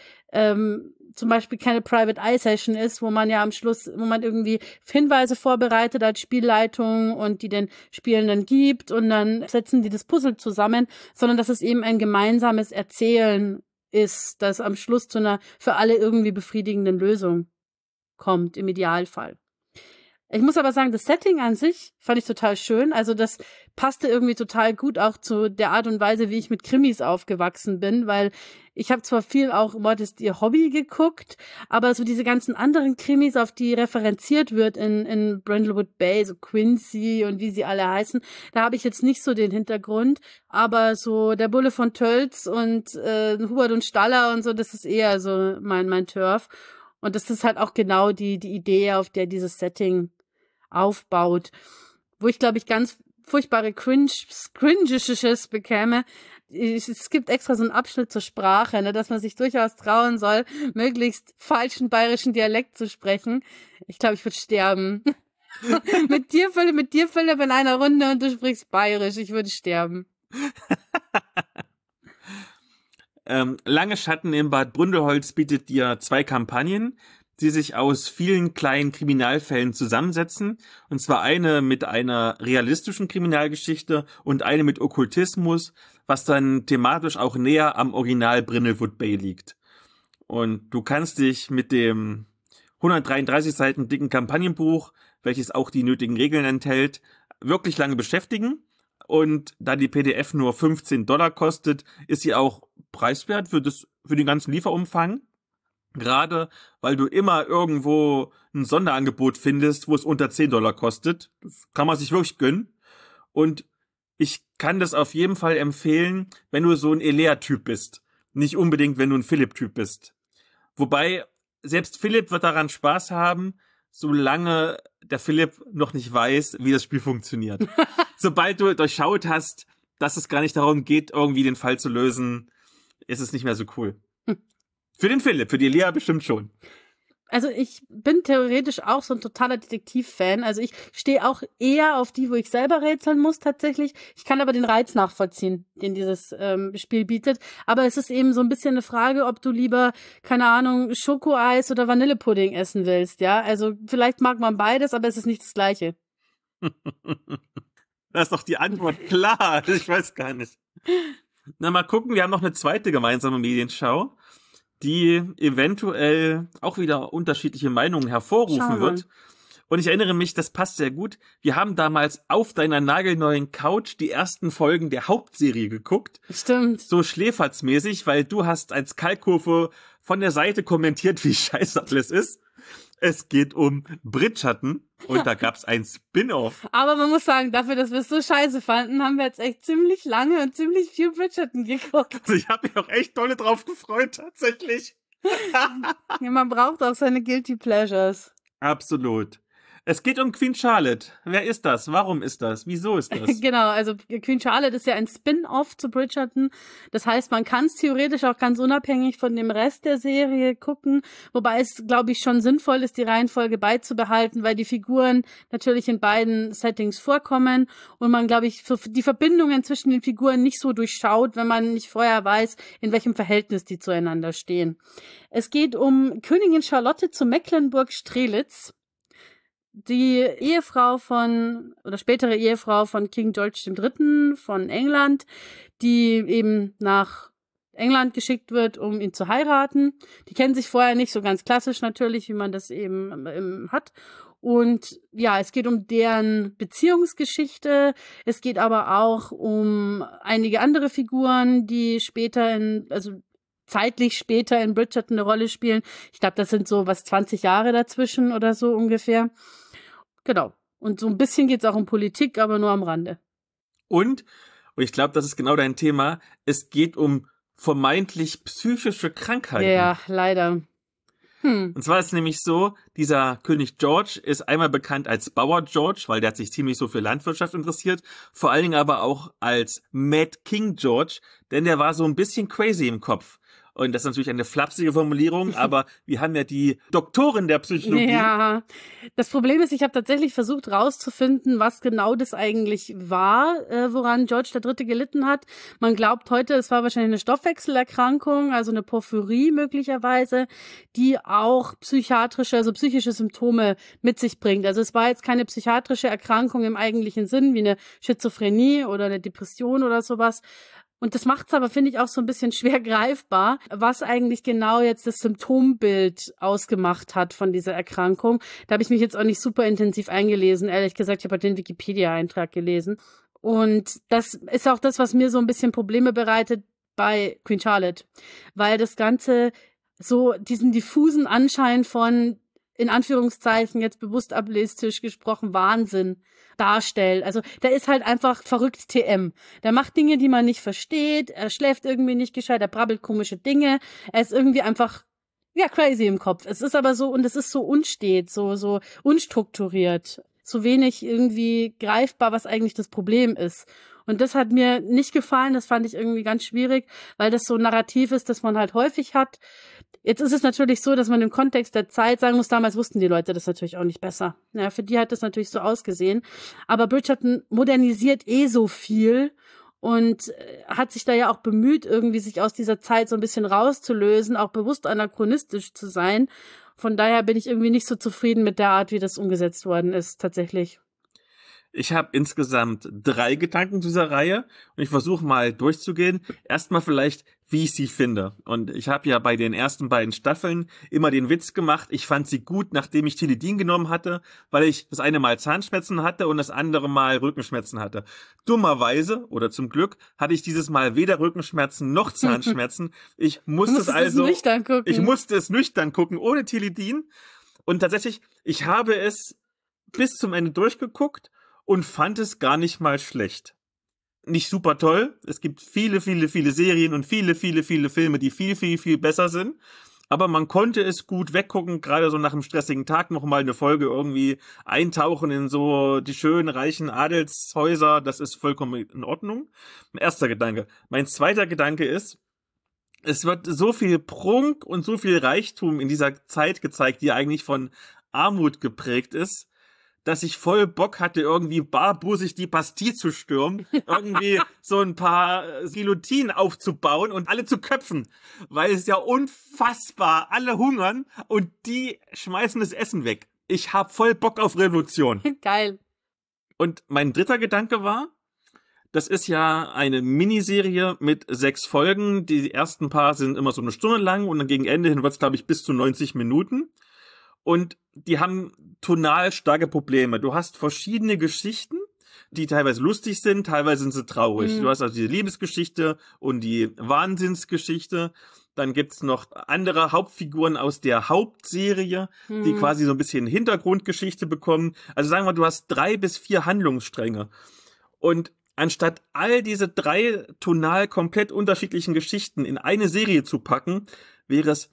zum Beispiel keine Private Eye Session ist, wo man ja am Schluss, wo man irgendwie Hinweise vorbereitet als Spielleitung und die den Spielenden gibt und dann setzen die das Puzzle zusammen, sondern dass es eben ein gemeinsames Erzählen ist, das am Schluss zu einer für alle irgendwie befriedigenden Lösung kommt, im Idealfall. Ich muss aber sagen, das Setting an sich fand ich total schön. Also das passte irgendwie total gut auch zu der Art und Weise, wie ich mit Krimis aufgewachsen bin, weil ich habe zwar viel auch Mord ist ihr Hobby geguckt, aber so diese ganzen anderen Krimis, auf die referenziert wird in Brindlewood Bay, so Quincy und wie sie alle heißen, da habe ich jetzt nicht so den Hintergrund, aber so der Bulle von Tölz und Hubert und Staller und so, das ist eher so mein Turf. Und das ist halt auch genau die Idee, auf der dieses Setting aufbaut. Wo ich, glaube ich, ganz furchtbare Cringes bekäme. Es gibt extra so einen Abschnitt zur Sprache, ne, dass man sich durchaus trauen soll, möglichst falschen bayerischen Dialekt zu sprechen. Ich glaube, ich würde sterben. mit dir, Philipp, in einer Runde und du sprichst bayerisch. Ich würde sterben. Lange Schatten im Bad Bründelholz bietet dir 2 Kampagnen, die sich aus vielen kleinen Kriminalfällen zusammensetzen. Und zwar eine mit einer realistischen Kriminalgeschichte und eine mit Okkultismus, was dann thematisch auch näher am Original Brindlewood Bay liegt. Und du kannst dich mit dem 133 Seiten dicken Kampagnenbuch, welches auch die nötigen Regeln enthält, wirklich lange beschäftigen. Und da die PDF nur $15 kostet, ist sie auch preiswert für den ganzen Lieferumfang. Gerade weil du immer irgendwo ein Sonderangebot findest, wo es unter $10 kostet. Das kann man sich wirklich gönnen. Und ich kann das auf jeden Fall empfehlen, wenn du so ein Elea-Typ bist. Nicht unbedingt, wenn du ein Philipp-Typ bist. Wobei, selbst Philipp wird daran Spaß haben, solange der Philipp noch nicht weiß, wie das Spiel funktioniert. Sobald du durchschaut hast, dass es gar nicht darum geht, irgendwie den Fall zu lösen, ist es nicht mehr so cool. Für den Philipp, für die Lea bestimmt schon. Also ich bin theoretisch auch so ein totaler Detektiv-Fan. Also ich stehe auch eher auf die, wo ich selber rätseln muss tatsächlich. Ich kann aber den Reiz nachvollziehen, den dieses Spiel bietet. Aber es ist eben so ein bisschen eine Frage, ob du lieber, keine Ahnung, Schokoeis oder Vanillepudding essen willst, ja? Also vielleicht mag man beides, aber es ist nicht das Gleiche. Da ist doch die Antwort klar. Ich weiß gar nicht. Na, mal gucken, wir haben noch eine zweite gemeinsame Medienschau, die eventuell auch wieder unterschautliche Meinungen hervorrufen wird. Und ich erinnere mich, das passt sehr gut. Wir haben damals auf deiner nagelneuen Couch die ersten Folgen der Hauptserie geguckt. Stimmt. So schläferzmäßig, weil du hast als Kaltkurve von der Seite kommentiert, wie scheiße alles ist. Es geht um Bridgerton und da gab's ein Spin-off. Aber man muss sagen, dafür, dass wir es so scheiße fanden, haben wir jetzt echt ziemlich lange und ziemlich viel Bridgerton geguckt. Also ich habe mich auch echt dolle drauf gefreut, tatsächlich. Ja, man braucht auch seine Guilty Pleasures. Absolut. Es geht um Queen Charlotte. Wer ist das? Warum ist das? Wieso ist das? Genau, also Queen Charlotte ist ja ein Spin-off zu Bridgerton. Das heißt, man kann es theoretisch auch ganz unabhängig von dem Rest der Serie gucken, wobei es, glaube ich, schon sinnvoll ist, die Reihenfolge beizubehalten, weil die Figuren natürlich in beiden Settings vorkommen und man, glaube ich, die Verbindungen zwischen den Figuren nicht so durchschaut, wenn man nicht vorher weiß, in welchem Verhältnis die zueinander stehen. Es geht um Königin Charlotte zu Mecklenburg-Strelitz, die spätere Ehefrau von King George III. Von England, die eben nach England geschickt wird, um ihn zu heiraten. Die kennen sich vorher nicht, so ganz klassisch natürlich, wie man das eben hat. Und ja, es geht um deren Beziehungsgeschichte. Es geht aber auch um einige andere Figuren, die zeitlich später in Bridgerton eine Rolle spielen. Ich glaube, das sind so 20 Jahre dazwischen oder so ungefähr. Genau. Und so ein bisschen geht's auch um Politik, aber nur am Rande. Und ich glaube, das ist genau dein Thema, es geht um vermeintlich psychische Krankheiten. Ja, leider. Und zwar ist es nämlich so, dieser König George ist einmal bekannt als Bauer George, weil der hat sich ziemlich so für Landwirtschaft interessiert, vor allen Dingen aber auch als Mad King George, denn der war so ein bisschen crazy im Kopf. Und das ist natürlich eine flapsige Formulierung, aber wir haben ja die Doktorin der Psychologie. Ja, das Problem ist, ich habe tatsächlich versucht rauszufinden, was genau das eigentlich war, woran George III. Gelitten hat. Man glaubt heute, es war wahrscheinlich eine Stoffwechselerkrankung, also eine Porphyrie möglicherweise, die auch psychische Symptome mit sich bringt. Also es war jetzt keine psychiatrische Erkrankung im eigentlichen Sinn, wie eine Schizophrenie oder eine Depression oder sowas. Und das macht es aber, finde ich, auch so ein bisschen schwer greifbar, was eigentlich genau jetzt das Symptombild ausgemacht hat von dieser Erkrankung. Da habe ich mich jetzt auch nicht super intensiv eingelesen. Ehrlich gesagt, ich habe halt den Wikipedia-Eintrag gelesen. Und das ist auch das, was mir so ein bisschen Probleme bereitet bei Queen Charlotte. Weil das Ganze so diesen diffusen Anschein von, in Anführungszeichen jetzt bewusst ableistisch gesprochen, Wahnsinn darstellt. Also der ist halt einfach verrückt TM. Der macht Dinge, die man nicht versteht, er schläft irgendwie nicht gescheit, er brabbelt komische Dinge, er ist irgendwie einfach, ja, crazy im Kopf. Es ist aber so, und es ist so unstet, so unstrukturiert, so wenig irgendwie greifbar, was eigentlich das Problem ist. Und das hat mir nicht gefallen, das fand ich irgendwie ganz schwierig, weil das so ein Narrativ ist, das man halt häufig hat. Jetzt ist es natürlich so, dass man im Kontext der Zeit sagen muss, damals wussten die Leute das natürlich auch nicht besser. Ja, für die hat das natürlich so ausgesehen. Aber Bridgerton modernisiert so viel und hat sich da ja auch bemüht, irgendwie sich aus dieser Zeit so ein bisschen rauszulösen, auch bewusst anachronistisch zu sein. Von daher bin ich irgendwie nicht so zufrieden mit der Art, wie das umgesetzt worden ist, tatsächlich. Ich habe insgesamt 3 Gedanken zu dieser Reihe und ich versuche mal durchzugehen. Erstmal vielleicht, wie ich sie finde. Und ich habe ja bei den ersten beiden Staffeln immer den Witz gemacht, ich fand sie gut, nachdem ich Tilidin genommen hatte, weil ich das eine Mal Zahnschmerzen hatte und das andere Mal Rückenschmerzen hatte. Dummerweise, oder zum Glück, hatte ich dieses Mal weder Rückenschmerzen noch Zahnschmerzen. Ich musste es nüchtern gucken, ohne Tilidin. Und tatsächlich, ich habe es bis zum Ende durchgeguckt und fand es gar nicht mal schlecht. Nicht super toll. Es gibt viele Serien und viele Filme, die viel besser sind. Aber man konnte es gut weggucken, gerade so nach einem stressigen Tag noch mal eine Folge irgendwie eintauchen in so die schönen, reichen Adelshäuser. Das ist vollkommen in Ordnung. Mein erster Gedanke. Mein zweiter Gedanke ist, es wird so viel Prunk und so viel Reichtum in dieser Zeit gezeigt, die eigentlich von Armut geprägt ist, dass ich voll Bock hatte, irgendwie barbusig die Bastille zu stürmen, irgendwie so ein paar Guillotinen aufzubauen und alle zu köpfen, weil es ja unfassbar, alle hungern und die schmeißen das Essen weg. Ich hab voll Bock auf Revolution. Geil. Und mein dritter Gedanke war, das ist ja eine Miniserie mit 6 Folgen. Die ersten paar sind immer so eine Stunde lang und dann gegen Ende hin wird's, glaube ich, bis zu 90 Minuten. Und die haben tonal starke Probleme. Du hast verschiedene Geschichten, die teilweise lustig sind, teilweise sind sie traurig. Du hast also die Liebesgeschichte und die Wahnsinnsgeschichte. Dann gibt's noch andere Hauptfiguren aus der Hauptserie, die quasi so ein bisschen Hintergrundgeschichte bekommen. Also sagen wir, du hast 3 bis 4 Handlungsstränge. Und anstatt all diese 3 tonal komplett unterschiedlichen Geschichten in eine Serie zu packen, wäre es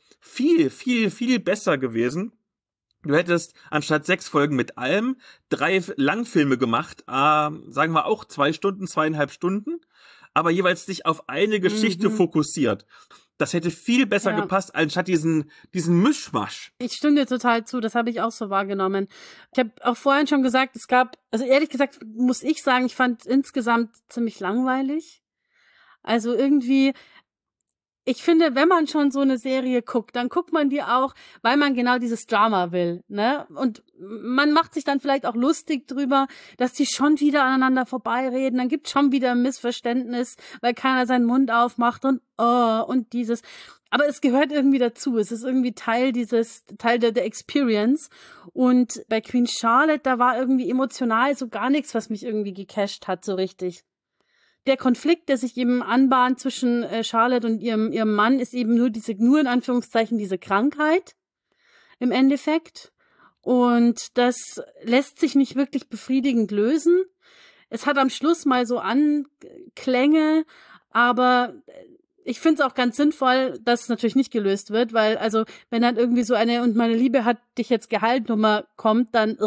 viel besser gewesen. Du hättest anstatt 6 Folgen mit allem 3 Langfilme gemacht, sagen wir auch 2 Stunden, 2,5 Stunden, aber jeweils dich auf eine Geschichte fokussiert. Das hätte viel besser gepasst, anstatt diesen Mischmasch. Ich stimme dir total zu, das habe ich auch so wahrgenommen. Ich habe auch vorhin schon gesagt, also ehrlich gesagt muss ich sagen, ich fand es insgesamt ziemlich langweilig. Also irgendwie, ich finde, wenn man schon so eine Serie guckt, dann guckt man die auch, weil man genau dieses Drama will, ne? Und man macht sich dann vielleicht auch lustig drüber, dass die schon wieder aneinander vorbeireden. Dann gibt schon wieder ein Missverständnis, weil keiner seinen Mund aufmacht und dieses. aber es gehört irgendwie dazu. Es ist irgendwie Teil der Experience. Und bei Queen Charlotte, da war irgendwie emotional so gar nichts, was mich irgendwie gecatcht hat, so richtig. Der Konflikt, der sich eben anbahnt zwischen Charlotte und ihrem Mann, ist eben nur in Anführungszeichen diese Krankheit im Endeffekt. Und das lässt sich nicht wirklich befriedigend lösen. Es hat am Schluss mal so Anklänge, aber ich finde es auch ganz sinnvoll, dass es natürlich nicht gelöst wird, weil, also, wenn dann irgendwie so eine "und meine Liebe hat dich jetzt geheilt" Nummer kommt, dann,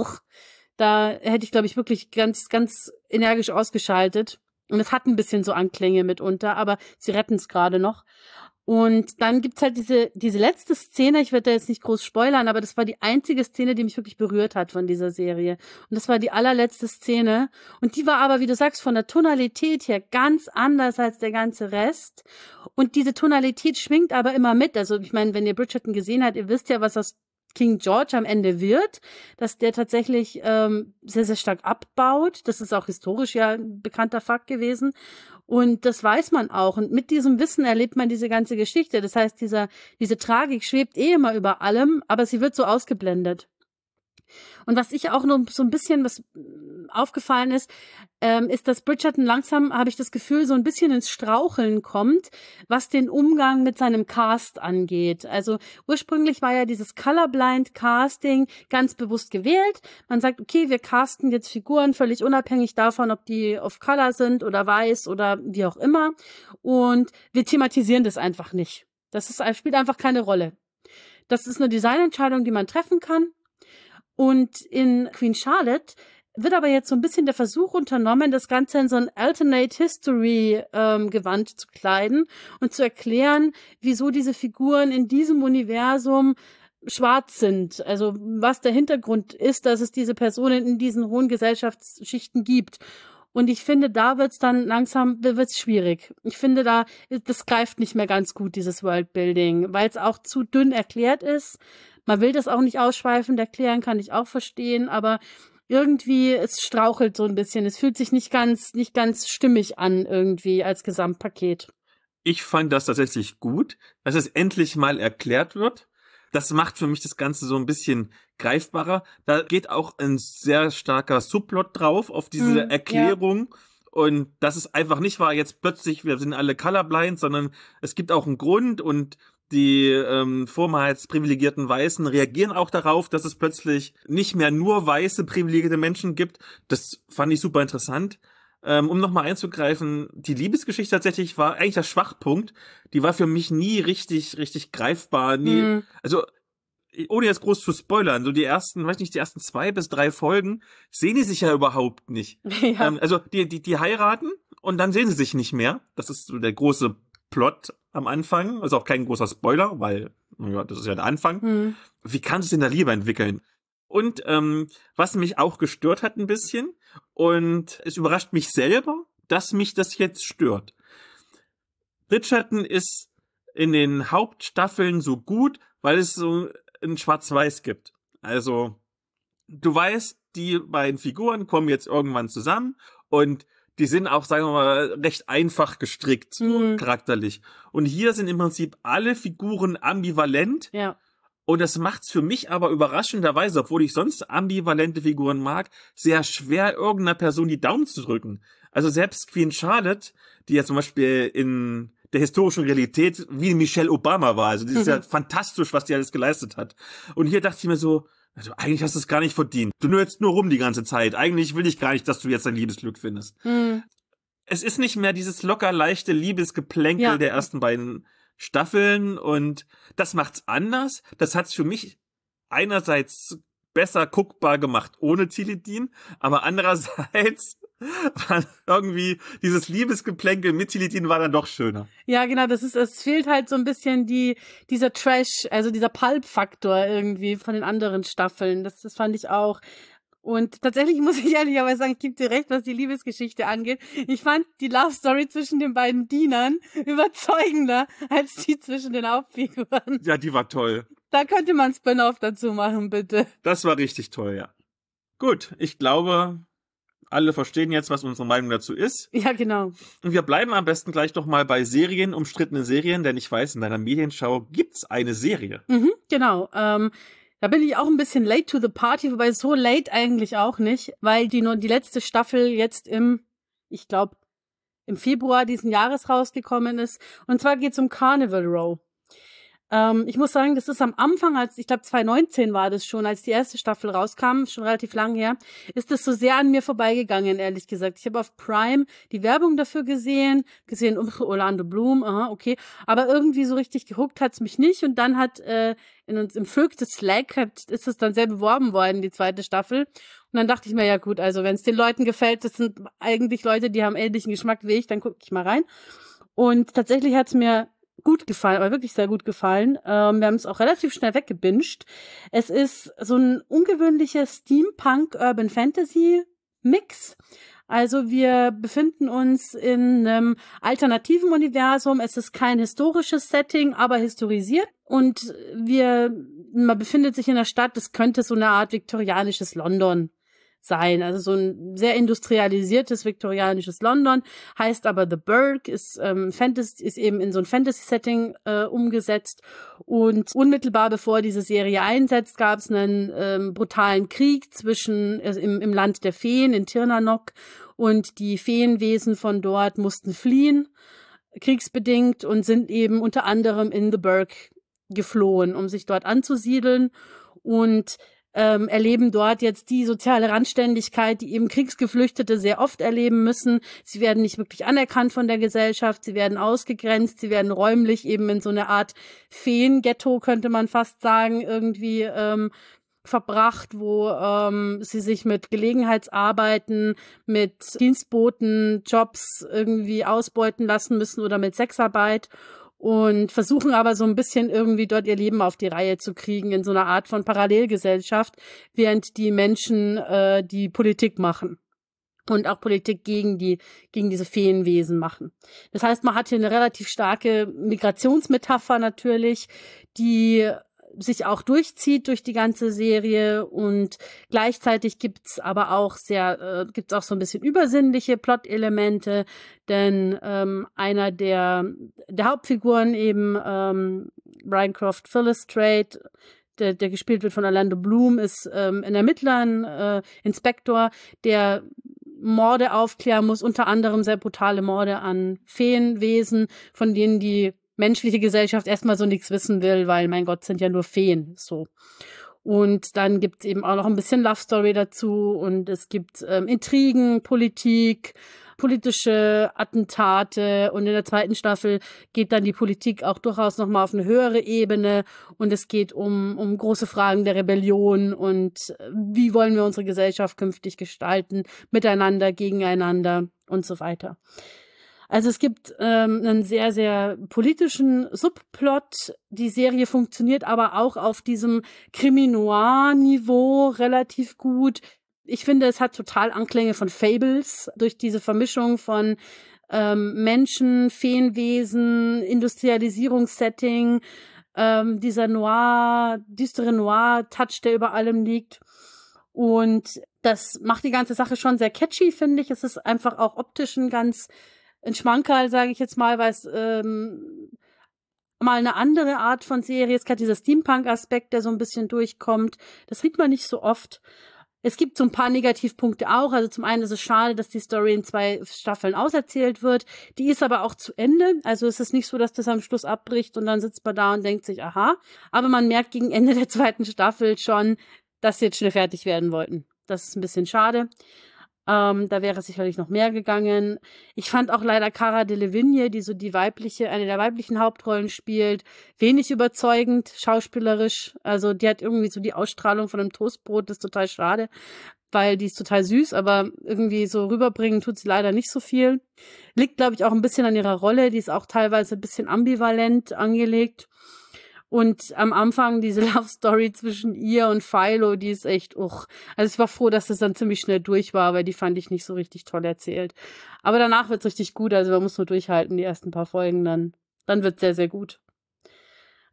da hätte ich, glaube ich, wirklich ganz, ganz energisch ausgeschaltet. Und es hat ein bisschen so Anklänge mitunter, aber sie retten es gerade noch. Und dann gibt's halt diese letzte Szene, ich werde da jetzt nicht groß spoilern, aber das war die einzige Szene, die mich wirklich berührt hat von dieser Serie. Und das war die allerletzte Szene. Und die war aber, wie du sagst, von der Tonalität her ganz anders als der ganze Rest. Und diese Tonalität schwingt aber immer mit. Also ich meine, wenn ihr Bridgerton gesehen habt, ihr wisst ja, was aus King George am Ende wird, dass der tatsächlich sehr, sehr stark abbaut. Das ist auch historisch ja ein bekannter Fakt gewesen. Und das weiß man auch. Und mit diesem Wissen erlebt man diese ganze Geschichte. Das heißt, diese Tragik schwebt immer über allem, aber sie wird so ausgeblendet. Und was ich auch noch so ein bisschen, was aufgefallen ist, dass Bridgerton langsam, habe ich das Gefühl, so ein bisschen ins Straucheln kommt, was den Umgang mit seinem Cast angeht. Also ursprünglich war ja dieses Colorblind Casting ganz bewusst gewählt. Man sagt, okay, wir casten jetzt Figuren völlig unabhängig davon, ob die of Color sind oder weiß oder wie auch immer. Und wir thematisieren das einfach nicht. Spielt einfach keine Rolle. Das ist eine Designentscheidung, die man treffen kann. Und in Queen Charlotte wird aber jetzt so ein bisschen der Versuch unternommen, das Ganze in so ein Alternate History Gewand zu kleiden und zu erklären, wieso diese Figuren in diesem Universum schwarz sind. Also was der Hintergrund ist, dass es diese Personen in diesen hohen Gesellschaftsschichten gibt. Und ich finde, da wird's dann langsam, wird's schwierig. Ich finde, das greift nicht mehr ganz gut, dieses Worldbuilding, weil es auch zu dünn erklärt ist. Man will das auch nicht ausschweifend erklären, kann ich auch verstehen, aber irgendwie, es strauchelt so ein bisschen. Es fühlt sich nicht ganz stimmig an irgendwie als Gesamtpaket. Ich fand das tatsächlich gut, dass es endlich mal erklärt wird. Das macht für mich das Ganze so ein bisschen greifbarer. Da geht auch ein sehr starker Subplot drauf auf diese Erklärung. Ja. Und das ist einfach nicht wahr, jetzt plötzlich, wir sind alle colorblind, sondern es gibt auch einen Grund und die vormals privilegierten Weißen reagieren auch darauf, dass es plötzlich nicht mehr nur weiße privilegierte Menschen gibt. Das fand ich super interessant. Um nochmal einzugreifen, die Liebesgeschichte tatsächlich war eigentlich der Schwachpunkt. Die war für mich nie richtig greifbar. Also ohne jetzt groß zu spoilern, so die ersten 2 bis 3 Folgen sehen die sich ja überhaupt nicht. Ja. Also die heiraten und dann sehen sie sich nicht mehr. Das ist so der große Plot am Anfang. Also auch kein großer Spoiler, weil ja, das ist ja der Anfang. Wie kann sich denn der Liebe entwickeln? Und was mich auch gestört hat ein bisschen, und es überrascht mich selber, dass mich das jetzt stört. Bridgerton ist in den Hauptstaffeln so gut, weil es so ein Schwarz-Weiß gibt. Also du weißt, die beiden Figuren kommen jetzt irgendwann zusammen und die sind auch, sagen wir mal, recht einfach gestrickt, charakterlich. Und hier sind im Prinzip alle Figuren ambivalent. Ja. Und das macht's für mich aber überraschenderweise, obwohl ich sonst ambivalente Figuren mag, sehr schwer, irgendeiner Person die Daumen zu drücken. Also selbst Queen Charlotte, die ja zum Beispiel in der historischen Realität wie Michelle Obama war. Also die ist ja fantastisch, was die alles geleistet hat. Und hier dachte ich mir so, also eigentlich hast du es gar nicht verdient. Du nörst nur rum die ganze Zeit. Eigentlich will ich gar nicht, dass du jetzt dein Liebesglück findest. Es ist nicht mehr dieses locker leichte Liebesgeplänkel der ersten beiden Staffeln und das macht's anders. Das hat's für mich einerseits besser guckbar gemacht ohne Tilidin, aber andererseits war irgendwie dieses Liebesgeplänkel mit Tilidin war dann doch schöner. Ja, genau, es fehlt halt so ein bisschen dieser Trash, also dieser Pulp-Faktor irgendwie von den anderen Staffeln. Das fand ich auch. Und tatsächlich muss ich ehrlicherweise sagen, ich gebe dir recht, was die Liebesgeschichte angeht. Ich fand die Love Story zwischen den beiden Dienern überzeugender als die zwischen den Hauptfiguren. Ja, die war toll. Da könnte man Spin-off dazu machen, bitte. Das war richtig toll, ja. Gut, ich glaube, alle verstehen jetzt, was unsere Meinung dazu ist. Ja, genau. Und wir bleiben am besten gleich doch mal bei Serien, umstrittenen Serien, denn ich weiß, in deiner Medienschau gibt's eine Serie. Genau. Da bin ich auch ein bisschen late to the party, wobei so late eigentlich auch nicht, weil die letzte Staffel jetzt ich glaube, im Februar diesen Jahres rausgekommen ist. Und zwar geht's um Carnival Row. Ich muss sagen, das ist am Anfang, ich glaube 2019 war das schon, als die erste Staffel rauskam, schon relativ lang her, ist das so sehr an mir vorbeigegangen, ehrlich gesagt. Ich habe auf Prime die Werbung dafür gesehen, Orlando Bloom, aha, okay, aber irgendwie so richtig gehuckt hat's mich nicht. Und dann hat im Vögte Slack ist es dann sehr beworben worden, die zweite Staffel. Und dann dachte ich mir, ja gut, also wenn es den Leuten gefällt, das sind eigentlich Leute, die haben ähnlichen Geschmack wie ich, dann gucke ich mal rein. Und tatsächlich hat's mir gut gefallen, aber wirklich sehr gut gefallen. Wir haben es auch relativ schnell weggebinged. Es ist so ein ungewöhnlicher Steampunk-Urban-Fantasy-Mix. Also wir befinden uns in einem alternativen Universum. Es ist kein historisches Setting, aber historisiert. Und man befindet sich in einer Stadt, das könnte so eine Art viktorianisches London sein. Also so ein sehr industrialisiertes viktorianisches London, heißt aber The Burg, ist eben in so ein Fantasy-Setting umgesetzt. Und unmittelbar bevor diese Serie einsetzt, gab es einen brutalen Krieg im Land der Feen, in Tirnanok, und die Feenwesen von dort mussten fliehen, kriegsbedingt, und sind eben unter anderem in The Burg geflohen, um sich dort anzusiedeln, und erleben dort jetzt die soziale Randständigkeit, die eben Kriegsgeflüchtete sehr oft erleben müssen. Sie werden nicht wirklich anerkannt von der Gesellschaft, sie werden ausgegrenzt, sie werden räumlich eben in so eine Art Feenghetto, könnte man fast sagen, irgendwie verbracht, wo sie sich mit Gelegenheitsarbeiten, mit Dienstboten, Jobs irgendwie ausbeuten lassen müssen oder mit Sexarbeit. Und versuchen aber so ein bisschen irgendwie dort ihr Leben auf die Reihe zu kriegen in so einer Art von Parallelgesellschaft, während die Menschen die Politik machen und auch Politik gegen diese Feenwesen machen. Das heißt, man hat hier eine relativ starke Migrationsmetapher natürlich, die sich auch durchzieht durch die ganze Serie, und gleichzeitig gibt's auch so ein bisschen übersinnliche Plot-Elemente, denn einer der Hauptfiguren eben, Rycroft Philostrate, der gespielt wird von Orlando Bloom, ist ein Ermittler, ein Inspektor, der Morde aufklären muss, unter anderem sehr brutale Morde an Feenwesen, von denen die menschliche Gesellschaft erstmal so nichts wissen will, weil, mein Gott, sind ja nur Feen, so. Und dann gibt's eben auch noch ein bisschen Love Story dazu, und es gibt Intrigen, politische Attentate, und in der zweiten Staffel geht dann die Politik auch durchaus nochmal auf eine höhere Ebene, und es geht um große Fragen der Rebellion und wie wollen wir unsere Gesellschaft künftig gestalten, miteinander, gegeneinander und so weiter. Also es gibt einen sehr, sehr politischen Subplot. Die Serie funktioniert aber auch auf diesem Krimi-Noir-Niveau relativ gut. Ich finde, es hat total Anklänge von Fables durch diese Vermischung von Menschen, Feenwesen, Industrialisierungssetting, dieser düstere Noir-Touch, der über allem liegt. Und das macht die ganze Sache schon sehr catchy, finde ich. Es ist einfach auch optisch ein Schmankerl, sage ich jetzt mal, weil es mal eine andere Art von Serie ist, gerade dieser Steampunk-Aspekt, der so ein bisschen durchkommt. Das sieht man nicht so oft. Es gibt so ein paar Negativpunkte auch. Also zum einen ist es schade, dass die Story in 2 Staffeln auserzählt wird. Die ist aber auch zu Ende. Also es ist nicht so, dass das am Schluss abbricht und dann sitzt man da und denkt sich, aha. Aber man merkt gegen Ende der 2. Staffel schon, dass sie jetzt schnell fertig werden wollten. Das ist ein bisschen schade. Da wäre sicherlich noch mehr gegangen. Ich fand auch leider Cara Delevingne, die so eine der weiblichen Hauptrollen spielt, wenig überzeugend, schauspielerisch. Also die hat irgendwie so die Ausstrahlung von einem Toastbrot, das ist total schade, weil die ist total süß, aber irgendwie so rüberbringen tut sie leider nicht so viel. Liegt, glaube ich, auch ein bisschen an ihrer Rolle, die ist auch teilweise ein bisschen ambivalent angelegt. Und am Anfang diese Love Story zwischen ihr und Philo, die ist echt, Also ich war froh, dass das dann ziemlich schnell durch war, weil die fand ich nicht so richtig toll erzählt. Aber danach wird's richtig gut, also man muss nur durchhalten, die ersten paar Folgen, dann wird's sehr, sehr gut.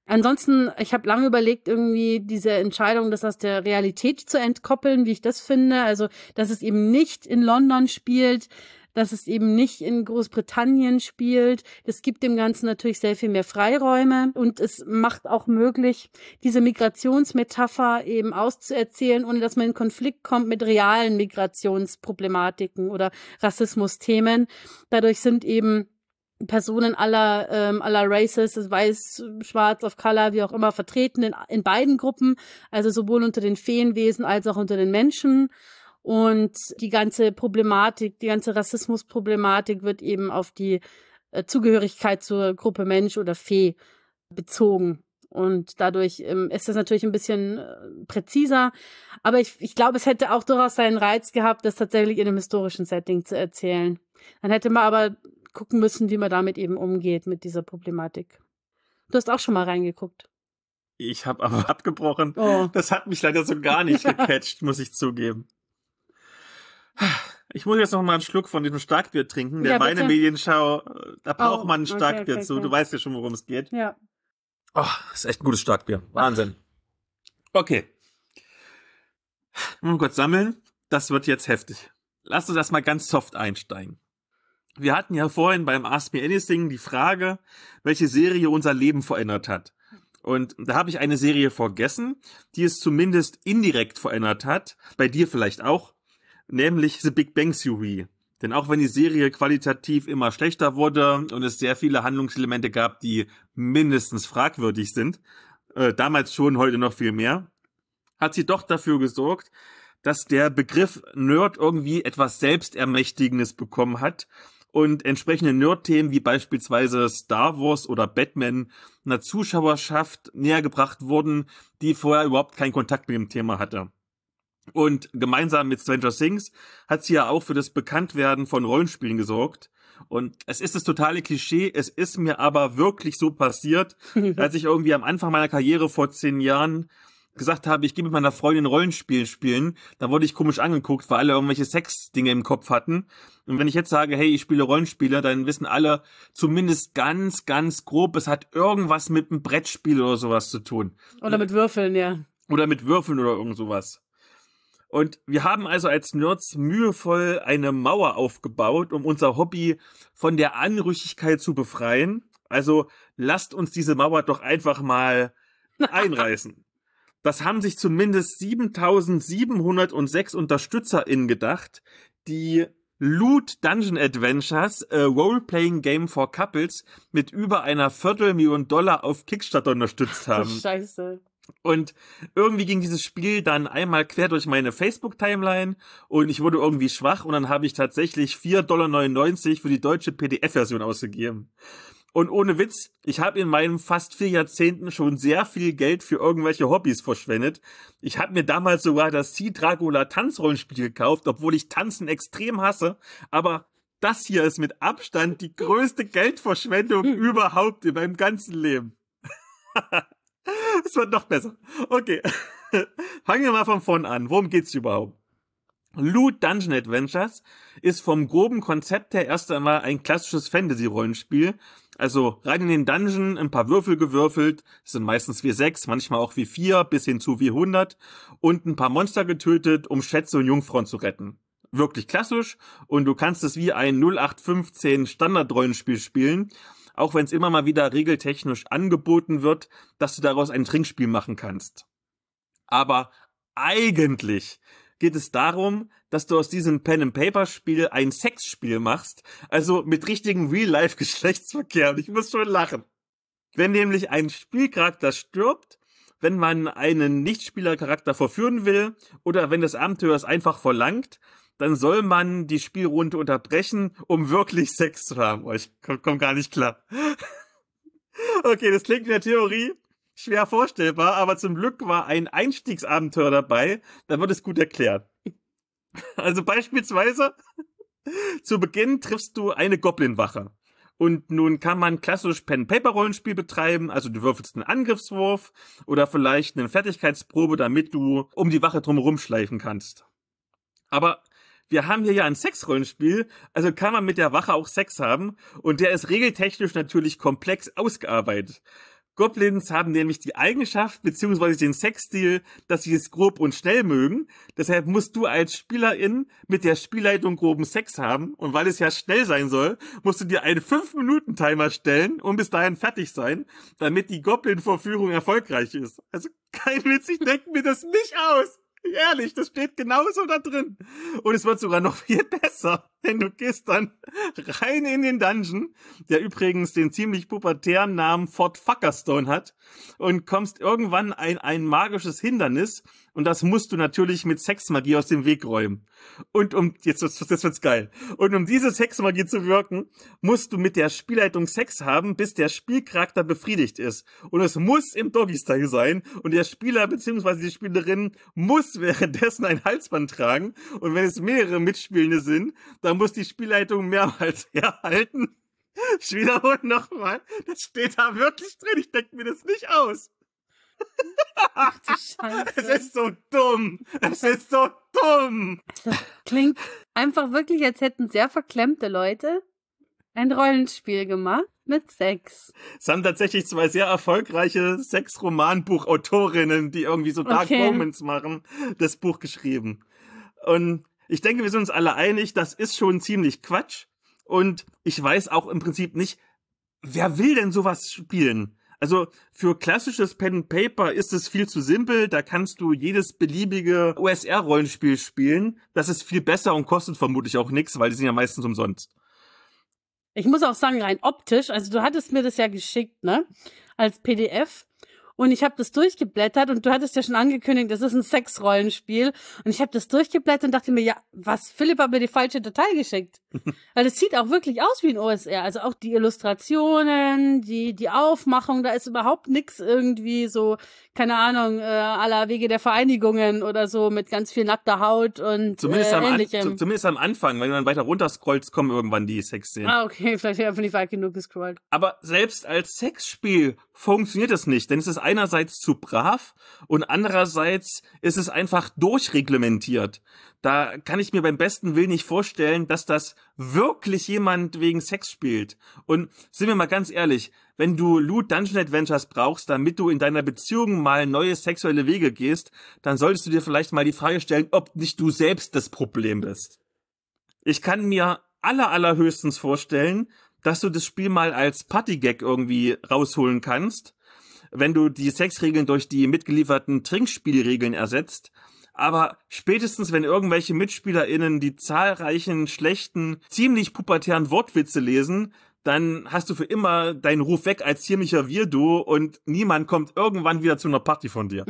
Ansonsten, ich habe lange überlegt, irgendwie diese Entscheidung, das aus der Realität zu entkoppeln, wie ich das finde. Also, dass es eben nicht in London spielt, dass es eben nicht in Großbritannien spielt. Das gibt dem Ganzen natürlich sehr viel mehr Freiräume und es macht auch möglich, diese Migrationsmetapher eben auszuerzählen, ohne dass man in Konflikt kommt mit realen Migrationsproblematiken oder Rassismusthemen. Dadurch sind eben Personen aller Races, weiß, schwarz, of color, wie auch immer, vertreten in beiden Gruppen, also sowohl unter den Feenwesen als auch unter den Menschen. Und die ganze Problematik, die ganze Rassismusproblematik wird eben auf die Zugehörigkeit zur Gruppe Mensch oder Fee bezogen. Und dadurch ist das natürlich ein bisschen präziser. Aber ich glaube, es hätte auch durchaus seinen Reiz gehabt, das tatsächlich in einem historischen Setting zu erzählen. Dann hätte man aber gucken müssen, wie man damit eben umgeht, mit dieser Problematik. Du hast auch schon mal reingeguckt. Ich habe aber abgebrochen. Oh. Das hat mich leider so gar nicht gecatcht, muss ich zugeben. Ich muss jetzt noch mal einen Schluck von diesem Starkbier trinken. Der Ja, bitte. meine Medienschau, da braucht man ein okay, Starkbier okay, zu. okay. Du weißt ja schon, worum es geht. Ja. Oh, ist echt ein gutes Starkbier. Wahnsinn. Okay. Mal kurz sammeln. Das wird jetzt heftig. Lass uns das mal ganz soft einsteigen. Wir hatten ja vorhin beim Ask Me Anything die Frage, welche Serie unser Leben verändert hat. Und da habe ich eine Serie vergessen, die es zumindest indirekt verändert hat. Bei dir vielleicht auch. Nämlich The Big Bang Theory. Denn auch wenn die Serie qualitativ immer schlechter wurde und es sehr viele Handlungselemente gab, die mindestens fragwürdig sind, damals schon, heute noch viel mehr, hat sie doch dafür gesorgt, dass der Begriff Nerd irgendwie etwas Selbstermächtigendes bekommen hat und entsprechende Nerd-Themen wie beispielsweise Star Wars oder Batman einer Zuschauerschaft nähergebracht wurden, die vorher überhaupt keinen Kontakt mit dem Thema hatte. Und gemeinsam mit Stranger Things hat sie ja auch für das Bekanntwerden von Rollenspielen gesorgt. Und es ist das totale Klischee, es ist mir aber wirklich so passiert, als ich irgendwie am Anfang meiner Karriere vor 10 Jahren gesagt habe, ich gehe mit meiner Freundin Rollenspiel spielen, da wurde ich komisch angeguckt, weil alle irgendwelche Sex-Dinge im Kopf hatten. Und wenn ich jetzt sage, hey, ich spiele Rollenspiele, dann wissen alle zumindest ganz, ganz grob, es hat irgendwas mit einem Brettspiel oder sowas zu tun. Oder mit Würfeln, ja. Oder mit Würfeln oder irgend sowas. Und wir haben also als Nerds mühevoll eine Mauer aufgebaut, um unser Hobby von der Anrüchigkeit zu befreien. Also lasst uns diese Mauer doch einfach mal einreißen. Das haben sich zumindest 7706 UnterstützerInnen gedacht, die Loot Dungeon Adventures, a Role-Playing Game for Couples, mit über einer $250,000 auf Kickstarter unterstützt haben. Scheiße. Und irgendwie ging dieses Spiel dann einmal quer durch meine Facebook-Timeline und ich wurde irgendwie schwach und dann habe ich tatsächlich $4,99 für die deutsche PDF-Version ausgegeben. Und ohne Witz, ich habe in meinen fast 4 Jahrzehnten schon sehr viel Geld für irgendwelche Hobbys verschwendet. Ich habe mir damals sogar das Sea Dracula Tanzrollenspiel gekauft, obwohl ich Tanzen extrem hasse. Aber das hier ist mit Abstand die größte Geldverschwendung überhaupt in meinem ganzen Leben. Es wird noch besser. Okay. Fangen wir mal von vorn an. Worum geht's überhaupt? Loot Dungeon Adventures ist vom groben Konzept her erst einmal ein klassisches Fantasy-Rollenspiel. Also rein in den Dungeon, ein paar Würfel gewürfelt, das sind meistens W6, manchmal auch W4, bis hin zu W100 und ein paar Monster getötet, um Schätze und Jungfrauen zu retten. Wirklich klassisch und du kannst es wie ein 0815 Standard-Rollenspiel spielen, auch wenn es immer mal wieder regeltechnisch angeboten wird, dass du daraus ein Trinkspiel machen kannst. Aber eigentlich geht es darum, dass du aus diesem Pen-and-Paper-Spiel ein Sexspiel machst, also mit richtigem Real-Life-Geschlechtsverkehr. Und ich muss schon lachen. Wenn nämlich ein Spielcharakter stirbt, wenn man einen Nichtspielercharakter verführen will oder wenn das Abenteuer es einfach verlangt, dann soll man die Spielrunde unterbrechen, um wirklich Sex zu haben. Oh, ich komm gar nicht klar. Okay, das klingt in der Theorie schwer vorstellbar, aber zum Glück war ein Einstiegsabenteuer dabei, da wird es gut erklärt. Also beispielsweise, zu Beginn triffst du eine Goblin-Wache. Und nun kann man klassisch Pen-Paper-Rollenspiel betreiben, also du würfelst einen Angriffswurf oder vielleicht eine Fertigkeitsprobe, damit du um die Wache drumherum schleifen kannst. Aber wir haben hier ja ein Sexrollenspiel, also kann man mit der Wache auch Sex haben und der ist regeltechnisch natürlich komplex ausgearbeitet. Goblins haben nämlich die Eigenschaft, beziehungsweise den Sexstil, dass sie es grob und schnell mögen. Deshalb musst du als Spielerin mit der Spielleitung groben Sex haben. Und weil es ja schnell sein soll, musst du dir einen 5-Minuten-Timer stellen und bis dahin fertig sein, damit die Goblin-Vorführung erfolgreich ist. Also kein Witz, ich denke mir das nicht aus. Ehrlich, das steht genauso da drin. Und es wird sogar noch viel besser, denn du gehst dann rein in den Dungeon, der übrigens den ziemlich pubertären Namen Fort Fuckerstone hat, und kommst irgendwann ein magisches Hindernis, und das musst du natürlich mit Sexmagie aus dem Weg räumen. Und jetzt wird's geil. Und um diese Sexmagie zu wirken, musst du mit der Spielleitung Sex haben, bis der Spielcharakter befriedigt ist. Und es muss im Doggy-Style sein, und der Spieler bzw. die Spielerin muss währenddessen ein Halsband tragen, und wenn es mehrere Mitspielende sind, dann muss die Spielleitung mehrmals herhalten. Ich wiederhole nochmal, das steht da wirklich drin, ich denke mir das nicht aus. Ach du Scheiße. Es ist so dumm. Es ist so dumm. Das klingt einfach wirklich, als hätten sehr verklemmte Leute ein Rollenspiel gemacht mit Sex. Es haben tatsächlich 2 sehr erfolgreiche Sex-Romanbuch-Autorinnen, die irgendwie so Dark Romance machen, das Buch geschrieben. Und ich denke, wir sind uns alle einig, das ist schon ziemlich Quatsch. Und ich weiß auch im Prinzip nicht, wer will denn sowas spielen? Also für klassisches Pen and Paper ist es viel zu simpel, da kannst du jedes beliebige OSR-Rollenspiel spielen. Das ist viel besser und kostet vermutlich auch nichts, weil die sind ja meistens umsonst. Ich muss auch sagen, rein optisch, also du hattest mir das ja geschickt, ne, als PDF. Und ich habe das durchgeblättert und du hattest ja schon angekündigt, das ist ein Sexrollenspiel. Und ich habe das durchgeblättert und dachte mir, ja, was, Philipp hat mir die falsche Datei geschickt. Weil es sieht auch wirklich aus wie ein OSR. Also auch die Illustrationen, die Aufmachung, da ist überhaupt nix irgendwie so, keine Ahnung, à la Wege der Vereinigungen oder so mit ganz viel nackter Haut und ähnlichem. Zumindest am Anfang, wenn du dann weiter runterscrollst, kommen irgendwann die Sexszenen. Ah, okay, vielleicht habe ich einfach nicht weit genug gescrollt. Aber selbst als Sexspiel funktioniert es nicht, denn es ist einerseits zu brav und andererseits ist es einfach durchreglementiert. Da kann ich mir beim besten Willen nicht vorstellen, dass das wirklich jemand wegen Sex spielt. Und sind wir mal ganz ehrlich, wenn du Loot Dungeon Adventures brauchst, damit du in deiner Beziehung mal neue sexuelle Wege gehst, dann solltest du dir vielleicht mal die Frage stellen, ob nicht du selbst das Problem bist. Ich kann mir allerhöchstens vorstellen, dass du das Spiel mal als Partygag irgendwie rausholen kannst, wenn du die Sexregeln durch die mitgelieferten Trinkspielregeln ersetzt. Aber spätestens, wenn irgendwelche MitspielerInnen die zahlreichen schlechten, ziemlich pubertären Wortwitze lesen, dann hast du für immer deinen Ruf weg als ziemlicher Weirdo und niemand kommt irgendwann wieder zu einer Party von dir.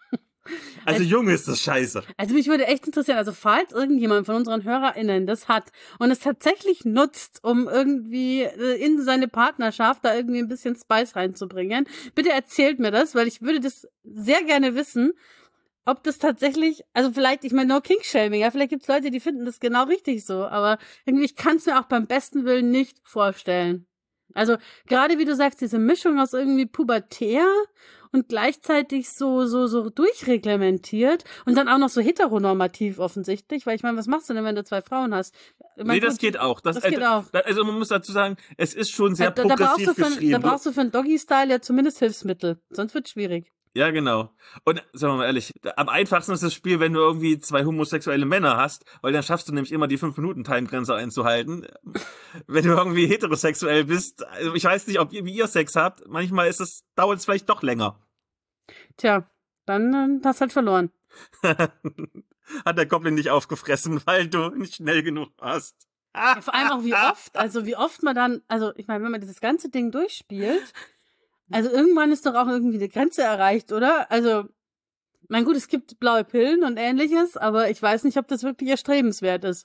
Also Junge, ist das scheiße. Also mich würde echt interessieren, also falls irgendjemand von unseren HörerInnen das hat und es tatsächlich nutzt, um irgendwie in seine Partnerschaft da irgendwie ein bisschen Spice reinzubringen, bitte erzählt mir das, weil ich würde das sehr gerne wissen, ob das tatsächlich, also vielleicht, ich meine, no Kink-Shaming, ja, vielleicht gibt's Leute, die finden das genau richtig so, aber irgendwie, ich kann es mir auch beim besten Willen nicht vorstellen. Also gerade wie du sagst, diese Mischung aus irgendwie pubertär und gleichzeitig so durchreglementiert und dann auch noch so heteronormativ offensichtlich, weil ich meine, was machst du denn, wenn du 2 Frauen hast? Nee, das geht auch. Das geht auch. Also man muss dazu sagen, es ist schon sehr da progressiv geschrieben. Da brauchst du für einen Doggy-Style ja zumindest Hilfsmittel, sonst wird's schwierig. Ja, genau. Und sagen wir mal ehrlich, am einfachsten ist das Spiel, wenn du irgendwie 2 homosexuelle Männer hast, weil dann schaffst du nämlich immer die 5-Minuten-Time-Grenze einzuhalten. Wenn du irgendwie heterosexuell bist, also ich weiß nicht, wie ihr Sex habt, manchmal dauert es vielleicht doch länger. Tja, dann hast du halt verloren. Hat der Goblin nicht aufgefressen, weil du nicht schnell genug warst. Ja, vor allem auch wie oft man dann, also ich meine, wenn man dieses ganze Ding durchspielt, also irgendwann ist doch auch irgendwie eine Grenze erreicht, oder? Also, mein gut, es gibt blaue Pillen und ähnliches, aber ich weiß nicht, ob das wirklich erstrebenswert ist.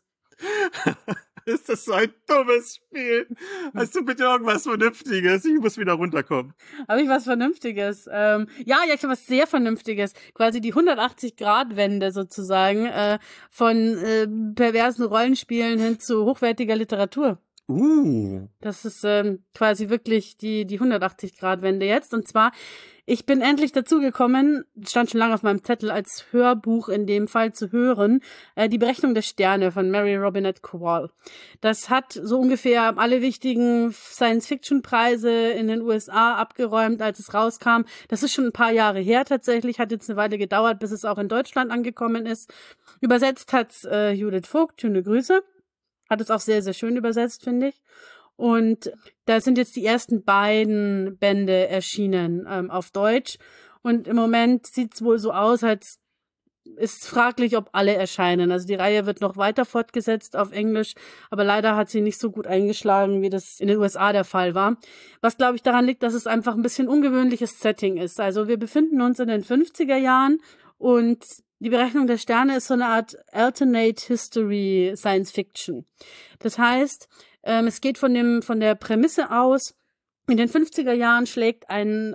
Ist das so ein dummes Spiel? Hast du bitte irgendwas Vernünftiges? Ich muss wieder runterkommen. Habe ich was Vernünftiges? Ja, ich habe was sehr Vernünftiges. Quasi die 180-Grad-Wende sozusagen von perversen Rollenspielen hin zu hochwertiger Literatur. Das ist quasi wirklich die 180-Grad-Wende jetzt. Und zwar, ich bin endlich dazu gekommen, stand schon lange auf meinem Zettel als Hörbuch in dem Fall zu hören, die Berechnung der Sterne von Mary Robinette Kowal. Das hat so ungefähr alle wichtigen Science-Fiction-Preise in den USA abgeräumt, als es rauskam. Das ist schon ein paar Jahre her tatsächlich, hat jetzt eine Weile gedauert, bis es auch in Deutschland angekommen ist. Übersetzt hat's Judith Vogt, schöne Grüße. Hat es auch sehr, sehr schön übersetzt, finde ich. Und da sind jetzt die ersten beiden Bände erschienen auf Deutsch. Und im Moment sieht es wohl so aus, als ist fraglich, ob alle erscheinen. Also die Reihe wird noch weiter fortgesetzt auf Englisch, aber leider hat sie nicht so gut eingeschlagen, wie das in den USA der Fall war. Was, glaube ich, daran liegt, dass es einfach ein bisschen ungewöhnliches Setting ist. Also wir befinden uns in den 50er Jahren und die Berechnung der Sterne ist so eine Art Alternate History Science Fiction. Das heißt, es geht von der Prämisse aus, in den 50er Jahren schlägt ein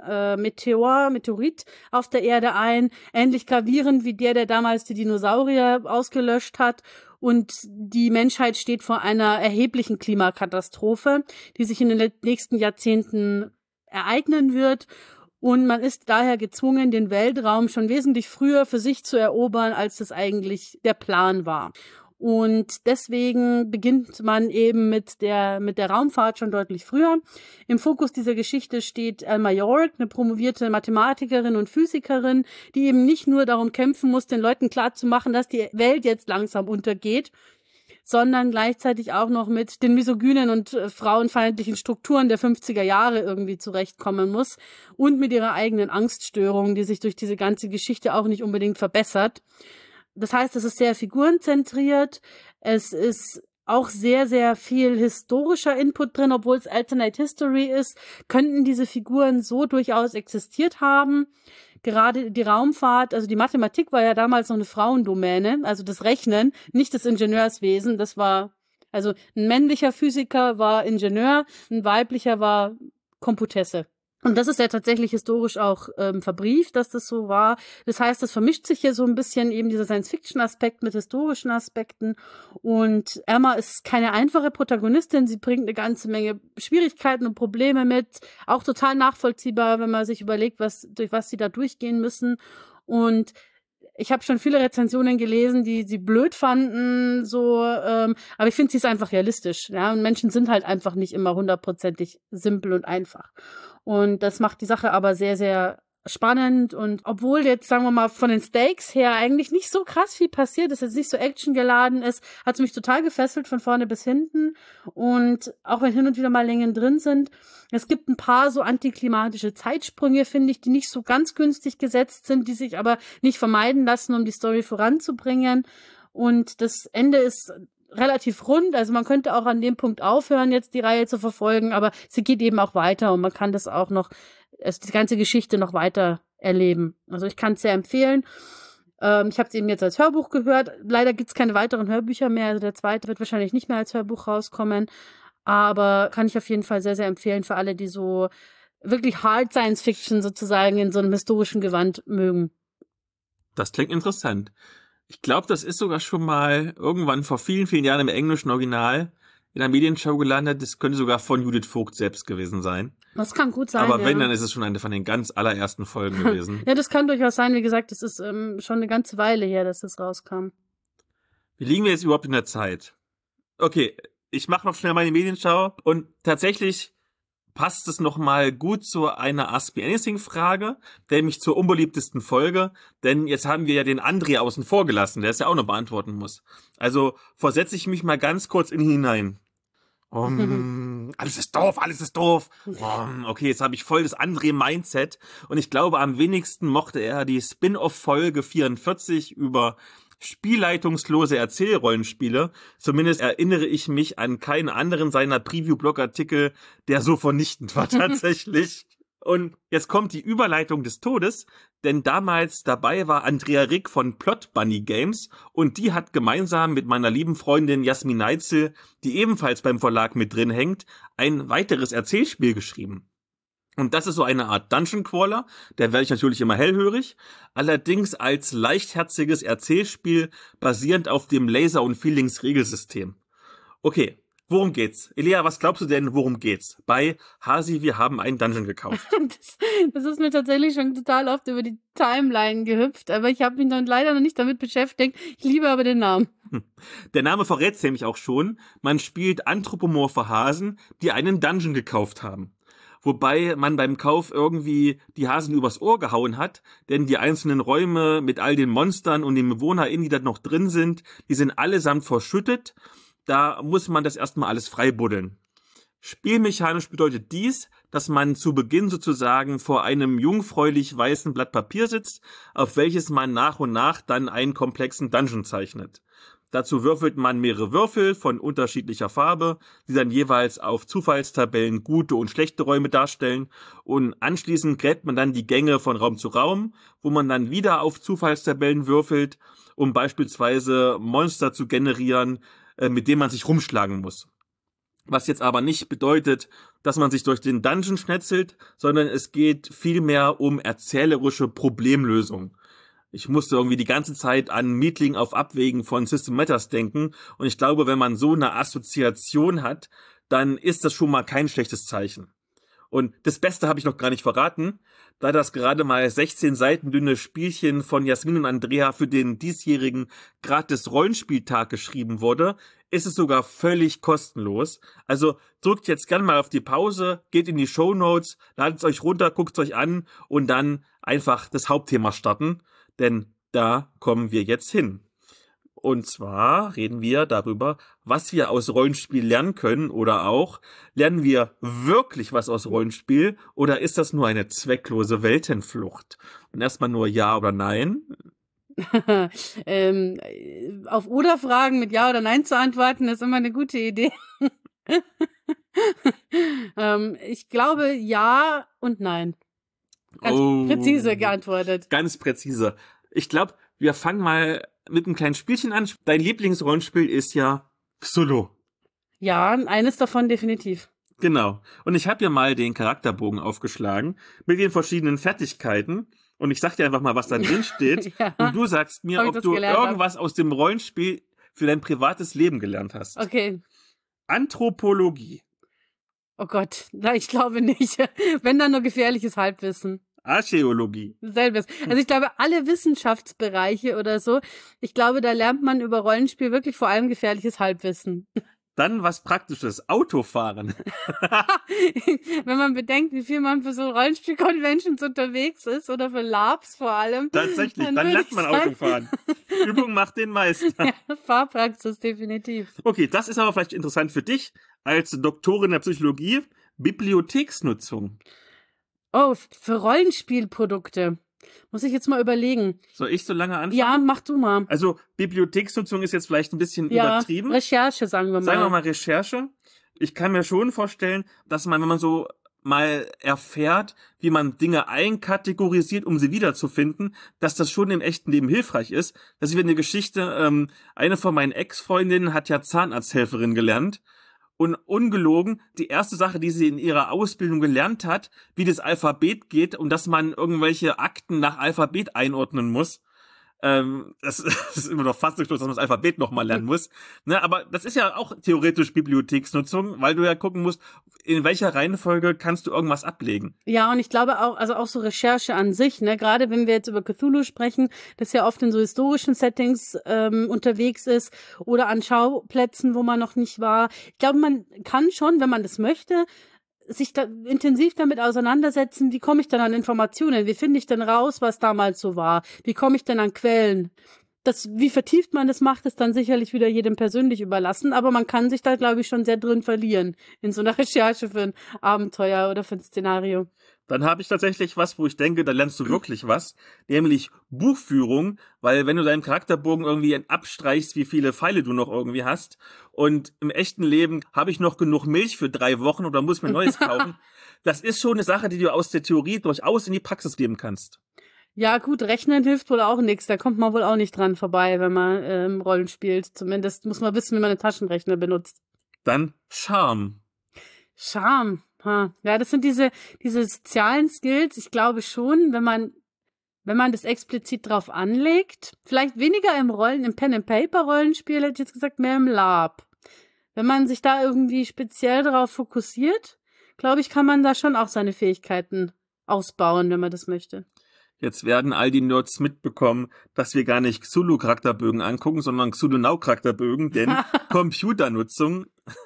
Meteorit auf der Erde ein, ähnlich gravierend wie der damals die Dinosaurier ausgelöscht hat. Und die Menschheit steht vor einer erheblichen Klimakatastrophe, die sich in den nächsten Jahrzehnten ereignen wird. Und man ist daher gezwungen, den Weltraum schon wesentlich früher für sich zu erobern, als das eigentlich der Plan war. Und deswegen beginnt man eben mit der Raumfahrt schon deutlich früher. Im Fokus dieser Geschichte steht Alma York, eine promovierte Mathematikerin und Physikerin, die eben nicht nur darum kämpfen muss, den Leuten klarzumachen, dass die Welt jetzt langsam untergeht, sondern gleichzeitig auch noch mit den misogynen und frauenfeindlichen Strukturen der 50er Jahre irgendwie zurechtkommen muss und mit ihrer eigenen Angststörung, die sich durch diese ganze Geschichte auch nicht unbedingt verbessert. Das heißt, es ist sehr figurenzentriert, es ist auch sehr, sehr viel historischer Input drin, obwohl es Alternate History ist, könnten diese Figuren so durchaus existiert haben. Gerade die Raumfahrt, also die Mathematik war ja damals noch eine Frauendomäne, also das Rechnen, nicht das Ingenieurswesen. Das war, also ein männlicher Physiker war Ingenieur, ein weiblicher war Komputesse. Und das ist ja tatsächlich historisch auch verbrieft, dass das so war. Das heißt, das vermischt sich hier so ein bisschen eben dieser Science-Fiction-Aspekt mit historischen Aspekten. Und Emma ist keine einfache Protagonistin. Sie bringt eine ganze Menge Schwierigkeiten und Probleme mit. Auch total nachvollziehbar, wenn man sich überlegt, durch was sie da durchgehen müssen. Und ich habe schon viele Rezensionen gelesen, die sie blöd fanden, so, aber ich finde, sie ist einfach realistisch. Ja? Und Menschen sind halt einfach nicht immer 100%ig simpel und einfach. Und das macht die Sache aber sehr, sehr spannend. Und obwohl jetzt, sagen wir mal, von den Stakes her eigentlich nicht so krass viel passiert ist, jetzt nicht so actiongeladen ist, hat es mich total gefesselt von vorne bis hinten. Und auch wenn hin und wieder mal Längen drin sind, es gibt ein paar so antiklimatische Zeitsprünge, finde ich, die nicht so ganz günstig gesetzt sind, die sich aber nicht vermeiden lassen, um die Story voranzubringen. Und das Ende ist relativ rund, also man könnte auch an dem Punkt aufhören, jetzt die Reihe zu verfolgen, aber sie geht eben auch weiter und man kann das auch noch, die ganze Geschichte noch weiter erleben. Also ich kann es sehr empfehlen. Ich habe es eben jetzt als Hörbuch gehört. Leider gibt es keine weiteren Hörbücher mehr, also der zweite wird wahrscheinlich nicht mehr als Hörbuch rauskommen, aber kann ich auf jeden Fall sehr, sehr empfehlen für alle, die so wirklich Hard Science Fiction sozusagen in so einem historischen Gewand mögen. Das klingt interessant. Ich glaube, das ist sogar schon mal irgendwann vor vielen, vielen Jahren im englischen Original in einer Medienshow gelandet. Das könnte sogar von Judith Vogt selbst gewesen sein. Das kann gut sein, aber wenn, dann ist es schon eine von den ganz allerersten Folgen gewesen. Ja, das kann durchaus sein. Wie gesagt, das ist schon eine ganze Weile her, dass das rauskam. Wie liegen wir jetzt überhaupt in der Zeit? Okay, ich mache noch schnell meine Medienschau und tatsächlich passt es nochmal gut zu einer Ask Me Anything-Frage, nämlich zur unbeliebtesten Folge, denn jetzt haben wir ja den André außen vor gelassen, der es ja auch noch beantworten muss. Also versetze ich mich mal ganz kurz in ihn hinein. Alles ist doof, alles ist doof. Okay, jetzt habe ich voll das André-Mindset und ich glaube, am wenigsten mochte er die Spin-off-Folge 44 über spielleitungslose Erzählrollenspiele. Zumindest erinnere ich mich an keinen anderen seiner Preview-Blog-Artikel, der so vernichtend war tatsächlich. Und jetzt kommt die Überleitung des Todes, denn damals dabei war Andrea Rick von Plot Bunny Games und die hat gemeinsam mit meiner lieben Freundin Jasmin Neitzel, die ebenfalls beim Verlag mit drin hängt, ein weiteres Erzählspiel geschrieben. Und das ist so eine Art Dungeon Crawler, der werde ich natürlich immer hellhörig, allerdings als leichtherziges Erzählspiel basierend auf dem Laser- und Feelings-Regelsystem. Okay, Worum geht's? Elia, was glaubst du denn, worum geht's? Bei Hasi, wir haben einen Dungeon gekauft. Das ist mir tatsächlich schon total oft über die Timeline gehüpft, aber ich habe mich dann leider noch nicht damit beschäftigt. Ich liebe aber den Namen. Der Name verrät's nämlich auch schon. Man spielt anthropomorphe Hasen, die einen Dungeon gekauft haben. Wobei man beim Kauf irgendwie die Hasen übers Ohr gehauen hat, denn die einzelnen Räume mit all den Monstern und den BewohnerInnen, die da noch drin sind, die sind allesamt verschüttet. Da muss man das erstmal alles freibuddeln. Spielmechanisch bedeutet dies, dass man zu Beginn sozusagen vor einem jungfräulich weißen Blatt Papier sitzt, auf welches man nach und nach dann einen komplexen Dungeon zeichnet. Dazu würfelt man mehrere Würfel von unterschiedlicher Farbe, die dann jeweils auf Zufallstabellen gute und schlechte Räume darstellen, und anschließend gräbt man dann die Gänge von Raum zu Raum, wo man dann wieder auf Zufallstabellen würfelt, um beispielsweise Monster zu generieren, mit denen man sich rumschlagen muss. Was jetzt aber nicht bedeutet, dass man sich durch den Dungeon schnetzelt, sondern es geht vielmehr um erzählerische Problemlösung. Ich musste irgendwie die ganze Zeit an Meatling auf Abwägen von System Matters denken, und ich glaube, wenn man so eine Assoziation hat, dann ist das schon mal kein schlechtes Zeichen. Und das Beste habe ich noch gar nicht verraten, da das gerade mal 16 Seiten dünne Spielchen von Jasmin und Andrea für den diesjährigen Gratis-Rollenspieltag geschrieben wurde, ist es sogar völlig kostenlos. Also drückt jetzt gern mal auf die Pause, geht in die Shownotes, ladet es euch runter, guckt es euch an und dann einfach das Hauptthema starten, denn da kommen wir jetzt hin. Und zwar reden wir darüber, was wir aus Rollenspiel lernen können, oder auch, lernen wir wirklich was aus Rollenspiel oder ist das nur eine zwecklose Weltenflucht? Und erstmal nur Ja oder Nein. Auf Oder-Fragen mit Ja oder Nein zu antworten, ist immer eine gute Idee. Ich glaube Ja und Nein. Ganz präzise geantwortet. Ganz präzise. Ich glaube, wir fangen mal mit einem kleinen Spielchen an. Dein Lieblingsrollenspiel ist ja Cthulhu. Ja, eines davon definitiv. Genau. Und ich habe ja mal den Charakterbogen aufgeschlagen mit den verschiedenen Fertigkeiten. Und ich sag dir einfach mal, was da drin steht. Ja. Und du sagst mir, ob du irgendwas aus dem Rollenspiel für dein privates Leben gelernt hast. Okay. Anthropologie. Oh Gott, na, ich glaube nicht. Wenn dann nur gefährliches Halbwissen. Archäologie. Selbes. Also ich glaube, alle Wissenschaftsbereiche oder so, ich glaube, da lernt man über Rollenspiel wirklich vor allem gefährliches Halbwissen. Dann was Praktisches, Autofahren. Wenn man bedenkt, wie viel man für so Rollenspiel-Conventions unterwegs ist oder für LARPs vor allem. Tatsächlich, dann lernt man Autofahren. Übung macht den Meister. Ja, Fahrpraxis, definitiv. Okay, das ist aber vielleicht interessant für dich als Doktorin der Psychologie. Bibliotheksnutzung. Oh, für Rollenspielprodukte. Muss ich jetzt mal überlegen. Soll ich so lange anfangen? Ja, mach du mal. Also Bibliotheksnutzung ist jetzt vielleicht ein bisschen übertrieben. Recherche, sagen wir mal. Sagen wir mal Recherche. Ich kann mir schon vorstellen, dass man, wenn man so mal erfährt, wie man Dinge einkategorisiert, um sie wiederzufinden, dass das schon im echten Leben hilfreich ist. Das ist wie eine Geschichte, eine von meinen Ex-Freundinnen hat ja Zahnarzthelferin gelernt. Und ungelogen, die erste Sache, die sie in ihrer Ausbildung gelernt hat, wie das Alphabet geht und dass man irgendwelche Akten nach Alphabet einordnen muss. Das ist immer noch fast so schluss, dass man das Alphabet nochmal lernen muss. Ne, aber das ist ja auch theoretisch Bibliotheksnutzung, weil du ja gucken musst, in welcher Reihenfolge kannst du irgendwas ablegen. Ja, und ich glaube auch, also auch so Recherche an sich, ne, gerade wenn wir jetzt über Cthulhu sprechen, das ja oft in so historischen Settings unterwegs ist oder an Schauplätzen, wo man noch nicht war. Ich glaube, man kann schon, wenn man das möchte, sich da intensiv damit auseinandersetzen, wie komme ich denn an Informationen, wie finde ich denn raus, was damals so war, wie komme ich denn an Quellen. Wie vertieft man das macht, ist dann sicherlich wieder jedem persönlich überlassen, aber man kann sich da, glaube ich, schon sehr drin verlieren in so einer Recherche für ein Abenteuer oder für ein Szenario. Dann habe ich tatsächlich was, wo ich denke, da lernst du wirklich was, nämlich Buchführung, weil wenn du deinen Charakterbogen irgendwie abstreichst, wie viele Pfeile du noch irgendwie hast, und im echten Leben habe ich noch genug Milch für 3 Wochen oder muss mir Neues kaufen, das ist schon eine Sache, die du aus der Theorie durchaus in die Praxis geben kannst. Ja gut, Rechnen hilft wohl auch nichts, da kommt man wohl auch nicht dran vorbei, wenn man Rollen spielt. Zumindest muss man wissen, wie man einen Taschenrechner benutzt. Dann Charme. Charme. Ja, das sind diese sozialen Skills. Ich glaube schon, wenn man das explizit drauf anlegt, vielleicht weniger im Pen-and-Paper-Rollenspiel, hätte ich jetzt gesagt, mehr im LARP. wenn man sich da irgendwie speziell darauf fokussiert, glaube ich, kann man da schon auch seine Fähigkeiten ausbauen, wenn man das möchte. Jetzt werden all die Nerds mitbekommen, dass wir gar nicht Cthulhu-Charakterbögen angucken, sondern Cthulhu-Now-Charakterbögen, denn Computernutzung.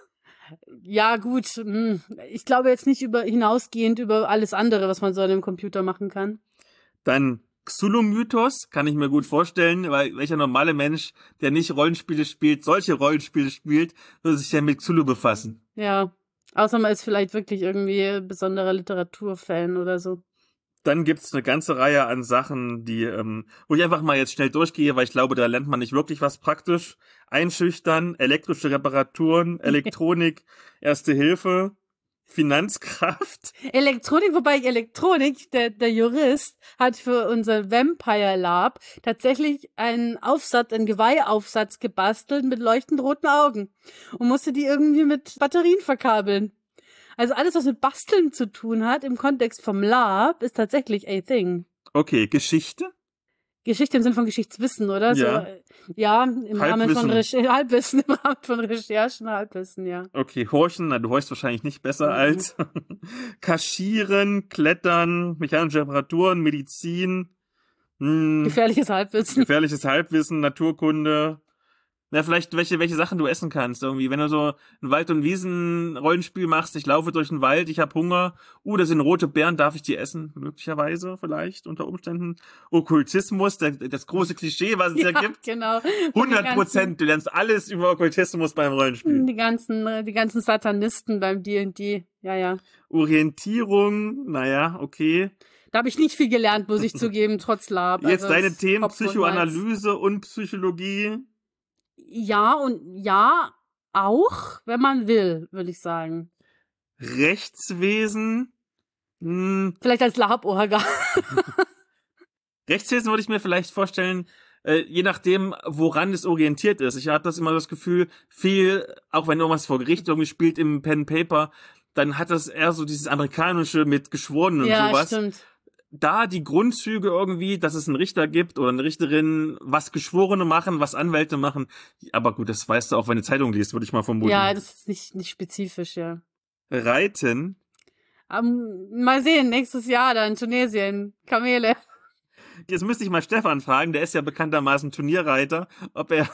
Ja, gut. Ich glaube jetzt nicht hinausgehend über alles andere, was man so an dem Computer machen kann. Dann Cthulhu-Mythos, kann ich mir gut vorstellen, weil welcher normale Mensch, der nicht Rollenspiele spielt, solche Rollenspiele spielt, würde sich ja mit Cthulhu befassen. Ja, außer man ist vielleicht wirklich irgendwie besonderer Literaturfan oder so. Dann gibt's eine ganze Reihe an Sachen, die, wo ich einfach mal jetzt schnell durchgehe, weil ich glaube, da lernt man nicht wirklich was praktisch. Einschüchtern, elektrische Reparaturen, Elektronik, Erste Hilfe, Finanzkraft. Elektronik, der Jurist hat für unser Vampire Lab tatsächlich einen Geweihaufsatz gebastelt mit leuchtend roten Augen und musste die irgendwie mit Batterien verkabeln. Also alles, was mit Basteln zu tun hat, im Kontext vom Lab, ist tatsächlich a thing. Okay, Geschichte? Geschichte im Sinne von Geschichtswissen, oder? Ja. So, ja, im Rahmen von Halbwissen, im Rahmen von Recherchen, Halbwissen, ja. Okay, horchen, na, du horchst wahrscheinlich nicht besser als Kaschieren, Klettern, mechanische Reparaturen, Medizin, gefährliches Halbwissen, Naturkunde. Na, vielleicht welche Sachen du essen kannst irgendwie. Wenn du so ein Wald- und Wiesen-Rollenspiel machst, ich laufe durch den Wald, ich habe Hunger, da sind rote Beeren, darf ich die essen? Möglicherweise, vielleicht, unter Umständen. Okkultismus, das große Klischee, was es ja gibt. Genau. 100%, du lernst alles über Okkultismus beim Rollenspiel. Die ganzen Satanisten beim D&D, ja. Orientierung, naja, okay. Da habe ich nicht viel gelernt, muss ich zugeben, trotz Lab. Jetzt also deine Themen Psychoanalyse und Psychologie. Ja und ja, auch, wenn man will, würde ich sagen. Rechtswesen? Vielleicht als Laborgan. Rechtswesen würde ich mir vielleicht vorstellen, je nachdem, woran es orientiert ist. Ich habe das immer das Gefühl, viel, auch wenn irgendwas vor Gericht irgendwie spielt im Pen Paper, dann hat das eher so dieses Amerikanische mit Geschworenen und sowas. Ja, stimmt. Da die Grundzüge irgendwie, dass es einen Richter gibt oder eine Richterin, was Geschworene machen, was Anwälte machen. Aber gut, das weißt du auch, wenn du Zeitung liest, würde ich mal vermuten. Ja, das ist nicht spezifisch, ja. Reiten? Mal sehen, nächstes Jahr dann Tunesien, Kamele. Jetzt müsste ich mal Stefan fragen, der ist ja bekanntermaßen Turnierreiter, ob er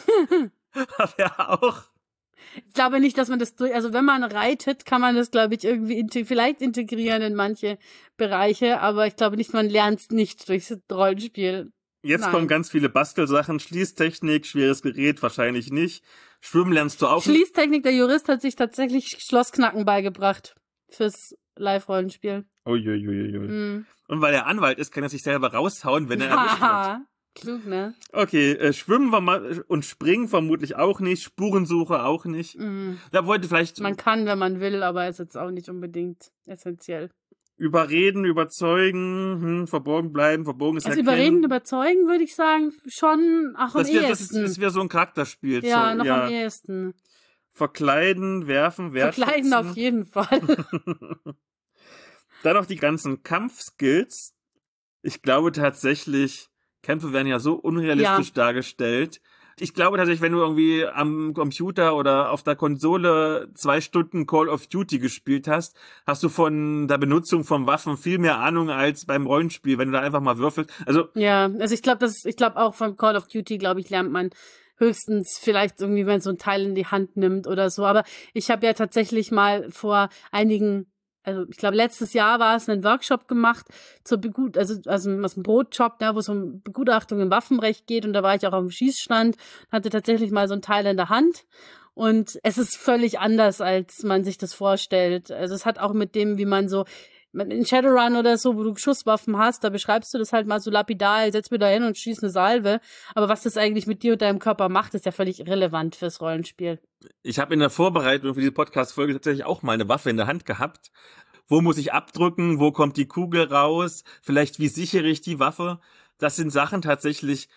auch... Ich glaube nicht, dass man das also wenn man reitet, kann man das, glaube ich, irgendwie vielleicht integrieren in manche Bereiche, aber ich glaube nicht, man lernt es nicht durchs Rollenspiel. Jetzt kommen ganz viele Bastelsachen, Schließtechnik, schweres Gerät, wahrscheinlich nicht. Schwimmen lernst du auch nicht. Schließtechnik, der Jurist hat sich tatsächlich Schlossknacken beigebracht fürs Live-Rollenspiel. Uiuiuiui. Und weil er Anwalt ist, kann er sich selber raushauen, wenn er erwischt wird. Klug, ne? Okay, Schwimmen und Springen vermutlich auch nicht, Spurensuche auch nicht. Da wollte vielleicht... Man kann, wenn man will, aber ist jetzt auch nicht unbedingt essentiell. Überreden, überzeugen, verborgen bleiben, verborgen ist erkennen. Überreden, überzeugen würde ich sagen, schon am ehesten. Das wäre so ein Charakterspiel. Ja, noch am ehesten. Verkleiden, werfen, wertschätzen. Verkleiden auf jeden Fall. Dann noch die ganzen Kampfskills. Ich glaube tatsächlich... Kämpfe werden ja so unrealistisch dargestellt. Ich glaube tatsächlich, wenn du irgendwie am Computer oder auf der Konsole 2 Stunden Call of Duty gespielt hast, hast du von der Benutzung von Waffen viel mehr Ahnung als beim Rollenspiel, wenn du da einfach mal würfelst. Also ich glaube auch von Call of Duty, lernt man höchstens vielleicht irgendwie, wenn so ein Teil in die Hand nimmt oder so. Aber ich habe ja tatsächlich mal vor ich glaube, letztes Jahr war es einen Workshop gemacht zur aus dem Brotjob, wo es um Begutachtung im Waffenrecht geht, und da war ich auch am Schießstand, hatte tatsächlich mal so ein Teil in der Hand, und es ist völlig anders, als man sich das vorstellt. Also es hat auch mit dem, wie man so in Shadowrun oder so, wo du Schusswaffen hast, da beschreibst du das halt mal so lapidar, setz mir da hin und schieß eine Salve. Aber was das eigentlich mit dir und deinem Körper macht, ist ja völlig irrelevant fürs Rollenspiel. Ich habe in der Vorbereitung für diese Podcast-Folge tatsächlich auch mal eine Waffe in der Hand gehabt. Wo muss ich abdrücken? Wo kommt die Kugel raus? Vielleicht wie sichere ich die Waffe? Das sind Sachen tatsächlich,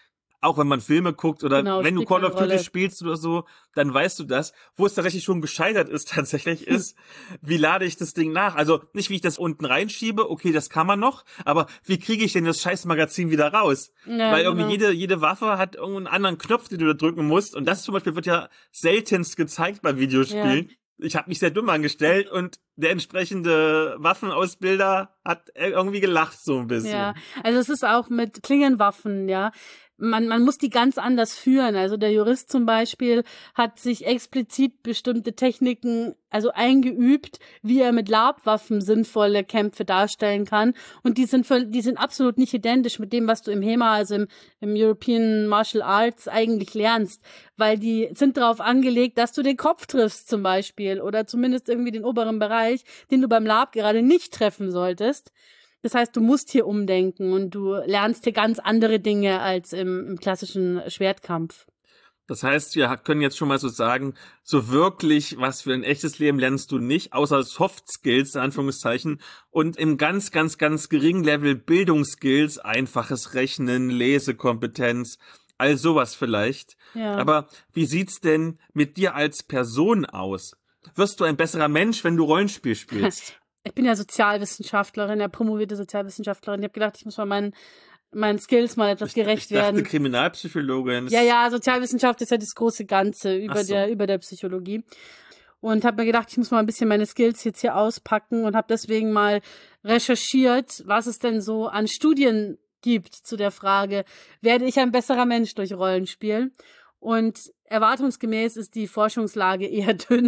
auch wenn man Filme guckt oder Genau, wenn du spielt Call keine of Duty Rolle. spielst oder so, dann weißt du das. Wo es tatsächlich schon gescheitert ist tatsächlich ist, wie lade ich das Ding nach? Also nicht, wie ich das unten reinschiebe, okay, das kann man noch, aber wie kriege ich denn das Scheißmagazin wieder raus? Ja, Weil irgendwie genau. jede Waffe hat irgendeinen anderen Knopf, den du da drücken musst und das zum Beispiel wird ja seltenst gezeigt bei Ja. Videospielen. Ich habe mich sehr dumm angestellt und der entsprechende Waffenausbilder hat irgendwie gelacht so ein Ja, bisschen. also es ist auch mit Klingenwaffen, ja. Man muss die ganz anders führen. Also der Jurist zum Beispiel hat sich explizit bestimmte Techniken, also eingeübt, wie er mit Labwaffen sinnvolle Kämpfe darstellen kann. Und die sind absolut nicht identisch mit dem, was du im HEMA, also im European Martial Arts eigentlich lernst. Weil die sind darauf angelegt, dass du den Kopf triffst zum Beispiel oder zumindest irgendwie den oberen Bereich, den du beim Lab gerade nicht treffen solltest. Das heißt, du musst hier umdenken und du lernst hier ganz andere Dinge als im klassischen Schwertkampf. Das heißt, wir können jetzt schon mal so sagen, so wirklich was für ein echtes Leben lernst du nicht, außer Soft Skills, in Anführungszeichen, und im ganz, ganz, ganz geringen Level Bildungsskills, einfaches Rechnen, Lesekompetenz, all sowas vielleicht. Ja. Aber wie sieht's denn mit dir als Person aus? Wirst du ein besserer Mensch, wenn du Rollenspiel spielst? Ich bin ja Sozialwissenschaftlerin, ja promovierte Sozialwissenschaftlerin. Ich habe gedacht, ich muss mal meinen Skills mal etwas gerecht Ich dachte werden. Kriminalpsychologin. Ja, Sozialwissenschaft ist ja das große Ganze Ach so. über der Psychologie. Und habe mir gedacht, ich muss mal ein bisschen meine Skills jetzt hier auspacken und habe deswegen mal recherchiert, was es denn so an Studien gibt zu der Frage, werde ich ein besserer Mensch durch Rollenspiel? Und erwartungsgemäß ist die Forschungslage eher dünn,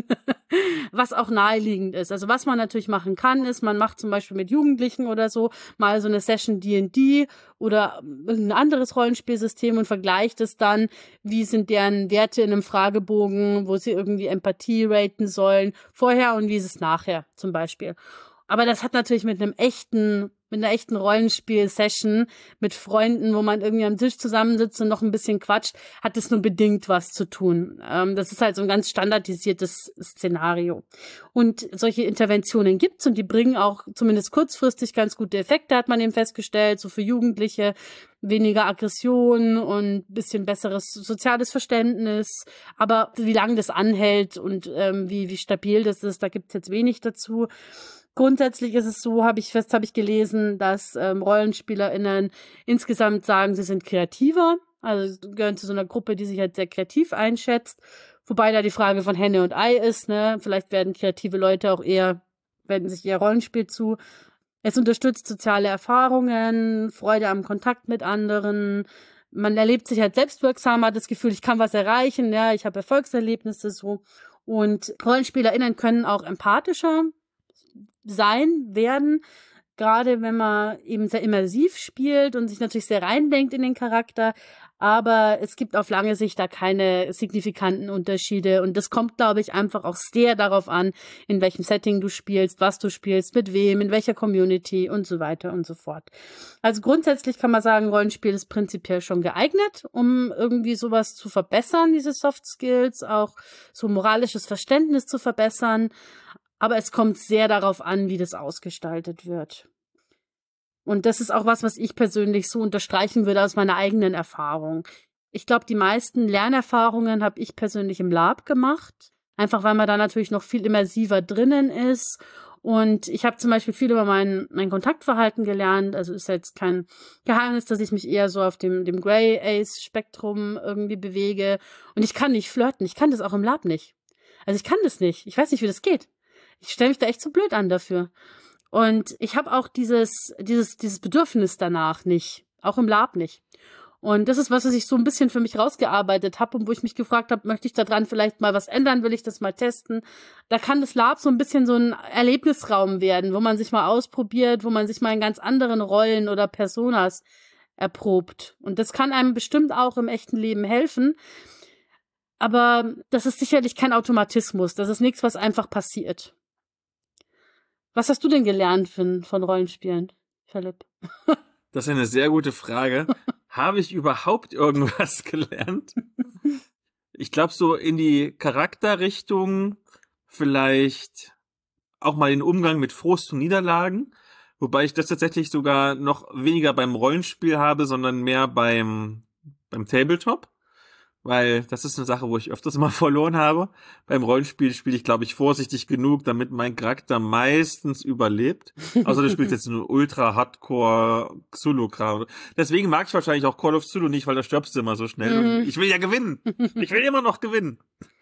was auch naheliegend ist. Also was man natürlich machen kann, ist, man macht zum Beispiel mit Jugendlichen oder so mal so eine Session D&D oder irgendein anderes Rollenspielsystem und vergleicht es dann, wie sind deren Werte in einem Fragebogen, wo sie irgendwie Empathie raten sollen, vorher und wie ist es nachher zum Beispiel. Aber das hat natürlich mit einer echten Rollenspiel-Session mit Freunden, wo man irgendwie am Tisch zusammensitzt und noch ein bisschen quatscht, hat es nur bedingt was zu tun. Das ist halt so ein ganz standardisiertes Szenario. Und solche Interventionen gibt's und die bringen auch zumindest kurzfristig ganz gute Effekte, hat man eben festgestellt, so für Jugendliche, weniger Aggression und bisschen besseres soziales Verständnis. Aber wie lange das anhält und wie stabil das ist, da gibt's jetzt wenig dazu. Grundsätzlich ist es so, habe ich gelesen, dass RollenspielerInnen insgesamt sagen, sie sind kreativer, also gehören zu so einer Gruppe, die sich halt sehr kreativ einschätzt, wobei da die Frage von Henne und Ei ist, ne? Vielleicht werden kreative Leute auch wenden sich eher Rollenspiel zu. Es unterstützt soziale Erfahrungen, Freude am Kontakt mit anderen. Man erlebt sich halt selbstwirksamer, das Gefühl, ich kann was erreichen, ja, ich habe Erfolgserlebnisse so. Und RollenspielerInnen können auch empathischer werden, gerade wenn man eben sehr immersiv spielt und sich natürlich sehr reindenkt in den Charakter, aber es gibt auf lange Sicht da keine signifikanten Unterschiede und das kommt, glaube ich, einfach auch sehr darauf an, in welchem Setting du spielst, was du spielst, mit wem, in welcher Community und so weiter und so fort. Also grundsätzlich kann man sagen, Rollenspiel ist prinzipiell schon geeignet, um irgendwie sowas zu verbessern, diese Soft Skills, auch so moralisches Verständnis zu verbessern. Aber es kommt sehr darauf an, wie das ausgestaltet wird. Und das ist auch was ich persönlich so unterstreichen würde aus meiner eigenen Erfahrung. Ich glaube, die meisten Lernerfahrungen habe ich persönlich im Lab gemacht. Einfach weil man da natürlich noch viel immersiver drinnen ist. Und ich habe zum Beispiel viel über mein Kontaktverhalten gelernt. Also ist jetzt kein Geheimnis, dass ich mich eher so auf dem Grey Ace Spektrum irgendwie bewege. Und ich kann nicht flirten. Ich kann das auch im Lab nicht. Also ich kann das nicht. Ich weiß nicht, wie das geht. Ich stelle mich da echt so blöd an dafür. Und ich habe auch dieses Bedürfnis danach nicht. Auch im Lab nicht. Und das ist was ich so ein bisschen für mich rausgearbeitet habe und wo ich mich gefragt habe, möchte ich da dran vielleicht mal was ändern? Will ich das mal testen? Da kann das Lab so ein bisschen so ein Erlebnisraum werden, wo man sich mal ausprobiert, wo man sich mal in ganz anderen Rollen oder Personas erprobt. Und das kann einem bestimmt auch im echten Leben helfen. Aber das ist sicherlich kein Automatismus. Das ist nichts, was einfach passiert. Was hast du denn gelernt von Rollenspielen, Philipp? Das ist eine sehr gute Frage. Habe ich überhaupt irgendwas gelernt? Ich glaube, so in die Charakterrichtung vielleicht auch mal den Umgang mit Frust und Niederlagen. Wobei ich das tatsächlich sogar noch weniger beim Rollenspiel habe, sondern mehr beim beim Tabletop, weil das ist eine Sache, wo ich öfters mal verloren habe. Beim Rollenspiel spiele ich, glaube ich, vorsichtig genug, damit mein Charakter meistens überlebt. Außer du spielst jetzt nur Ultra-Hardcore Cthulhu-Kram. Deswegen mag ich wahrscheinlich auch Call of Cthulhu nicht, weil da stirbst du immer so schnell. Und ich will ja gewinnen. Ich will immer noch gewinnen.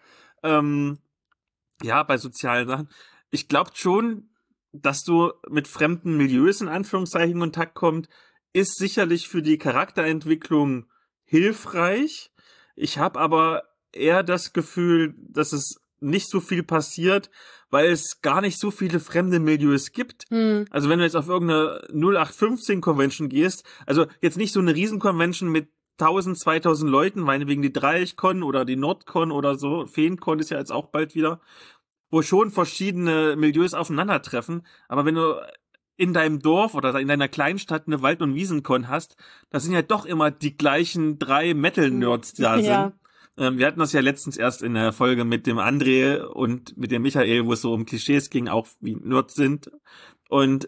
Ja, bei sozialen Sachen. Ich glaube schon, dass du mit fremden Milieus in Anführungszeichen in Kontakt kommst, ist sicherlich für die Charakterentwicklung hilfreich. Ich habe aber eher das Gefühl, dass es nicht so viel passiert, weil es gar nicht so viele fremde Milieus gibt. Also wenn du jetzt auf irgendeine 0815-Convention gehst, also jetzt nicht so eine Riesenconvention mit 1000, 2000 Leuten, meinetwegen die Dreieichkon oder die Nordcon oder so, Feencon ist ja jetzt auch bald wieder, wo schon verschiedene Milieus aufeinandertreffen, aber wenn du in deinem Dorf oder in deiner Kleinstadt eine Wald- und Wiesenkon hast, da sind ja doch immer die gleichen 3 Metal-Nerds da Ja. sind. Wir hatten das ja letztens erst in der Folge mit dem André und mit dem Michael, wo es so um Klischees ging, auch wie Nerds sind. Und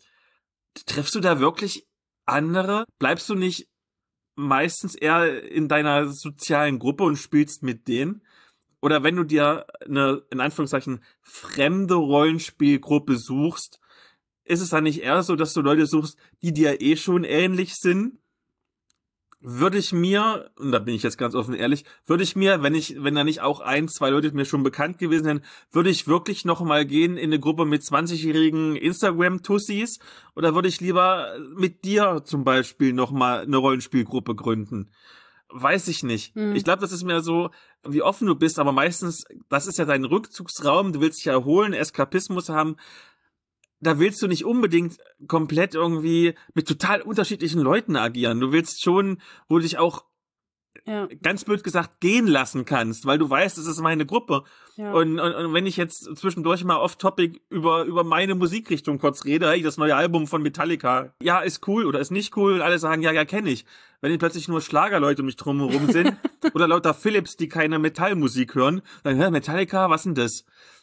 triffst du da wirklich andere? Bleibst du nicht meistens eher in deiner sozialen Gruppe und spielst mit denen? Oder wenn du dir eine, in Anführungszeichen, fremde Rollenspielgruppe suchst, ist es dann nicht eher so, dass du Leute suchst, die dir eh schon ähnlich sind? Würde ich mir, und da bin ich jetzt ganz offen ehrlich, würde ich mir, wenn da nicht auch 1, 2 Leute mir schon bekannt gewesen wären, würde ich wirklich noch mal gehen in eine Gruppe mit 20-jährigen Instagram-Tussis, oder würde ich lieber mit dir zum Beispiel noch mal eine Rollenspielgruppe gründen? Weiß ich nicht. Ich glaube, das ist mehr so, wie offen du bist, aber meistens, das ist ja dein Rückzugsraum, du willst dich erholen, Eskapismus haben. Da willst du nicht unbedingt komplett irgendwie mit total unterschiedlichen Leuten agieren. Du willst schon, wo du dich auch, ganz blöd gesagt, gehen lassen kannst, weil du weißt, es ist meine Gruppe. Ja. Und wenn ich jetzt zwischendurch mal off-topic über meine Musikrichtung kurz rede, hey, das neue Album von Metallica, ja, ist cool oder ist nicht cool, und alle sagen, ja, kenne ich. Wenn die plötzlich nur Schlagerleute um mich drumherum sind, oder lauter Philips, die keine Metallmusik hören, dann, Metallica, was denn das?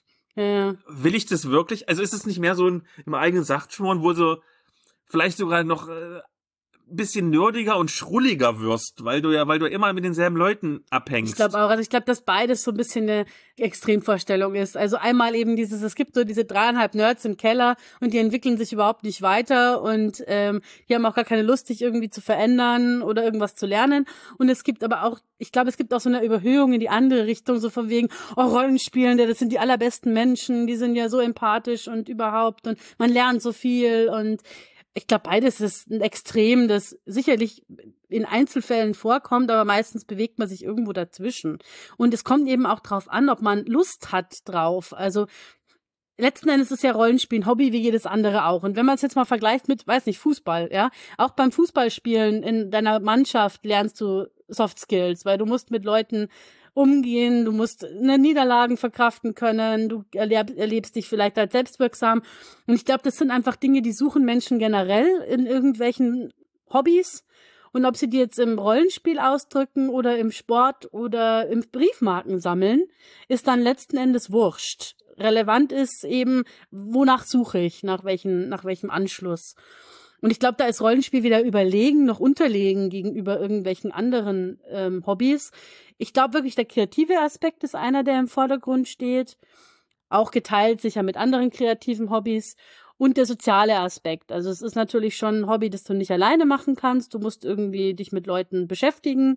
Ja. Will ich das wirklich? Also ist es nicht mehr so im eigenen Saftschmoren, wo so vielleicht sogar noch bisschen nerdiger und schrulliger wirst, weil du immer mit denselben Leuten abhängst. Ich glaube auch, also ich glaube, dass beides so ein bisschen eine Extremvorstellung ist. Also einmal eben es gibt so diese 3,5 Nerds im Keller und die entwickeln sich überhaupt nicht weiter und die haben auch gar keine Lust, sich irgendwie zu verändern oder irgendwas zu lernen. Und es gibt aber auch, ich glaube, es gibt auch so eine Überhöhung in die andere Richtung, so von wegen, oh, Rollenspielende, das sind die allerbesten Menschen, die sind ja so empathisch und überhaupt und man lernt so viel, und ich glaube, beides ist ein Extrem, das sicherlich in Einzelfällen vorkommt, aber meistens bewegt man sich irgendwo dazwischen. Und es kommt eben auch drauf an, ob man Lust hat drauf. Also letzten Endes ist ja Rollenspiel ein Hobby wie jedes andere auch. Und wenn man es jetzt mal vergleicht mit, weiß nicht, Fußball, ja, auch beim Fußballspielen in deiner Mannschaft lernst du Soft Skills, weil du musst mit Leuten umgehen, du musst Niederlagen verkraften können, du erlebst dich vielleicht als selbstwirksam. Und ich glaube, das sind einfach Dinge, die suchen Menschen generell in irgendwelchen Hobbys. Und ob sie die jetzt im Rollenspiel ausdrücken oder im Sport oder im Briefmarken sammeln, ist dann letzten Endes wurscht. Relevant ist eben, wonach suche ich, nach welchem Anschluss. Und ich glaube, da ist Rollenspiel weder überlegen noch unterlegen gegenüber irgendwelchen anderen Hobbys. Ich glaube wirklich, der kreative Aspekt ist einer, der im Vordergrund steht. Auch geteilt sicher mit anderen kreativen Hobbys. Und der soziale Aspekt. Also es ist natürlich schon ein Hobby, das du nicht alleine machen kannst. Du musst irgendwie dich mit Leuten beschäftigen.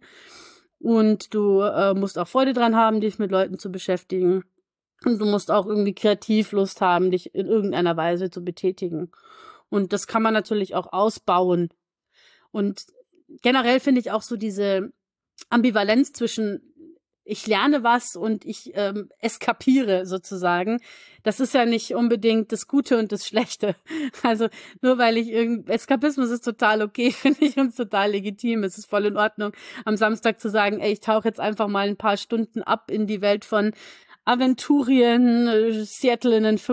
Und du musst auch Freude dran haben, dich mit Leuten zu beschäftigen. Und du musst auch irgendwie kreativ Lust haben, dich in irgendeiner Weise zu betätigen. Und das kann man natürlich auch ausbauen. Und generell finde ich auch so diese Ambivalenz zwischen ich lerne was und ich eskapiere sozusagen. Das ist ja nicht unbedingt das Gute und das Schlechte. Also nur weil Eskapismus ist total okay, finde ich, und total legitim. Es ist voll in Ordnung, am Samstag zu sagen, ey, ich tauche jetzt einfach mal ein paar Stunden ab in die Welt von Aventurien, Seattle in den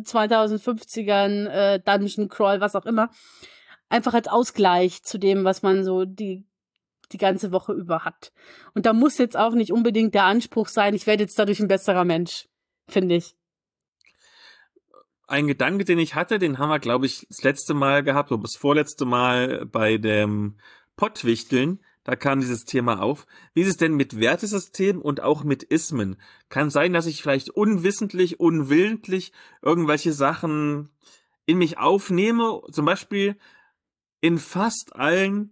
2050ern, Dungeon Crawl, was auch immer. Einfach als Ausgleich zu dem, was man so die ganze Woche über hat. Und da muss jetzt auch nicht unbedingt der Anspruch sein, ich werde jetzt dadurch ein besserer Mensch, finde ich. Ein Gedanke, den ich hatte, den haben wir, glaube ich, das letzte Mal gehabt, oder das vorletzte Mal bei dem Pottwichteln. da kam dieses Thema auf. Wie ist es denn mit Wertesystemen und auch mit Ismen? Kann sein, dass ich vielleicht unwissentlich, unwillentlich irgendwelche Sachen in mich aufnehme. Zum Beispiel in fast allen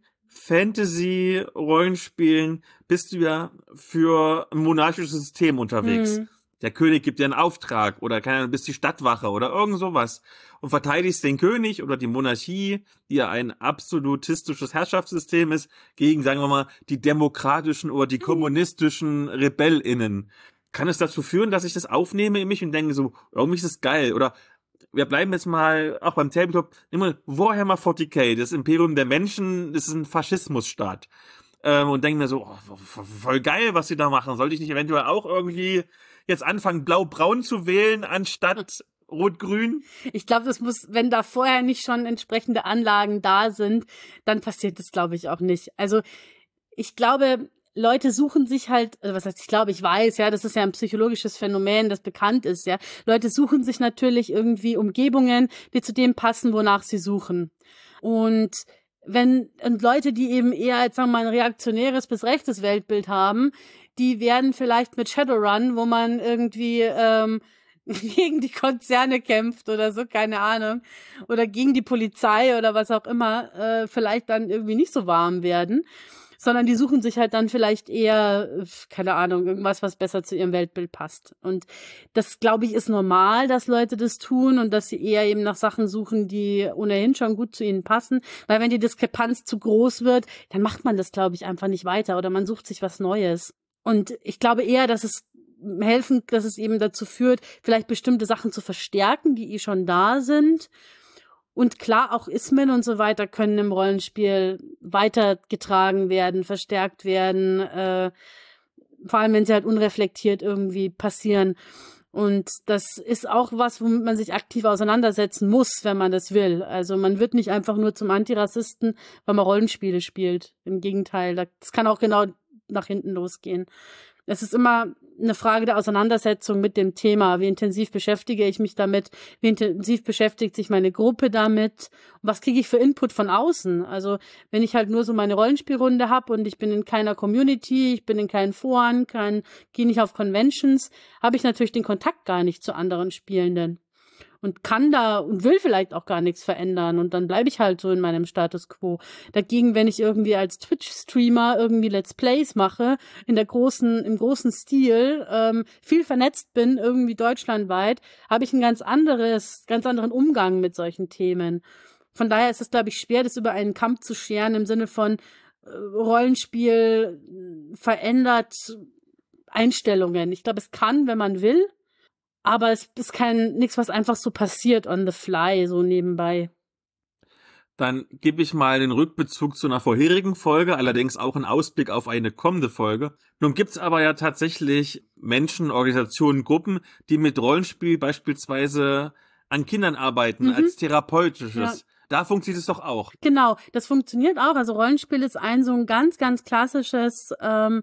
Fantasy-Rollenspielen bist du ja für ein monarchisches System unterwegs. Der König gibt dir einen Auftrag oder keine Ahnung, bist die Stadtwache oder irgend sowas und verteidigst den König oder die Monarchie, die ja ein absolutistisches Herrschaftssystem ist, gegen, sagen wir mal, die demokratischen oder die kommunistischen RebellInnen. Kann es dazu führen, dass ich das aufnehme in mich und denke so, irgendwie ist das geil oder wir bleiben jetzt mal, auch beim Tabletop, nehmen wir Warhammer 40k, das Imperium der Menschen, das ist ein Faschismusstaat. Und denken mir so, oh, voll geil, was sie da machen. Sollte ich nicht eventuell auch irgendwie jetzt anfangen, blau-braun zu wählen, anstatt rot-grün? Ich glaube, das muss, wenn da vorher nicht schon entsprechende Anlagen da sind, dann passiert das, glaube ich, auch nicht. Also ich glaube, Leute suchen sich halt, also was heißt, ich glaube, ich weiß, ja, das ist ja ein psychologisches Phänomen, das bekannt ist, ja. Leute suchen sich natürlich irgendwie Umgebungen, die zu dem passen, wonach sie suchen. Und Leute, die eben eher, jetzt sagen wir mal, ein reaktionäres bis rechtes Weltbild haben, die werden vielleicht mit Shadowrun, wo man irgendwie gegen die Konzerne kämpft oder so, keine Ahnung, oder gegen die Polizei oder was auch immer, vielleicht dann irgendwie nicht so warm werden, sondern die suchen sich halt dann vielleicht eher, keine Ahnung, irgendwas, was besser zu ihrem Weltbild passt. Und das, glaube ich, ist normal, dass Leute das tun und dass sie eher eben nach Sachen suchen, die ohnehin schon gut zu ihnen passen. Weil wenn die Diskrepanz zu groß wird, dann macht man das, glaube ich, einfach nicht weiter oder man sucht sich was Neues. Und ich glaube eher, dass es eben dazu führt, vielleicht bestimmte Sachen zu verstärken, die schon da sind. Und klar, auch Ismen und so weiter können im Rollenspiel weitergetragen werden, verstärkt werden, vor allem wenn sie halt unreflektiert irgendwie passieren. Und das ist auch was, womit man sich aktiv auseinandersetzen muss, wenn man das will. Also man wird nicht einfach nur zum Antirassisten, weil man Rollenspiele spielt. Im Gegenteil, das kann auch genau nach hinten losgehen. Es ist immer eine Frage der Auseinandersetzung mit dem Thema. Wie intensiv beschäftige ich mich damit? Wie intensiv beschäftigt sich meine Gruppe damit? Und was kriege ich für Input von außen? Also wenn ich halt nur so meine Rollenspielrunde habe und ich bin in keiner Community, ich bin in keinen Foren, gehe nicht auf Conventions, habe ich natürlich den Kontakt gar nicht zu anderen Spielenden. Und kann da und will vielleicht auch gar nichts verändern. Und dann bleibe ich halt so in meinem Status quo. Dagegen, wenn ich irgendwie als Twitch-Streamer irgendwie Let's Plays mache, im großen Stil, viel vernetzt bin, irgendwie deutschlandweit, habe ich einen ganz anderen Umgang mit solchen Themen. Von daher ist es, glaube ich, schwer, das über einen Kamm zu scheren, im Sinne von Rollenspiel verändert Einstellungen. Ich glaube, es kann, wenn man will. Aber es ist nichts, was einfach so passiert on the fly, so nebenbei. Dann gebe ich mal den Rückbezug zu einer vorherigen Folge, allerdings auch einen Ausblick auf eine kommende Folge. Nun gibt's aber ja tatsächlich Menschen, Organisationen, Gruppen, die mit Rollenspiel beispielsweise an Kindern arbeiten, als therapeutisches. Ja. Da funktioniert es doch auch. Genau, das funktioniert auch. Also Rollenspiel ist so ein ganz, ganz klassische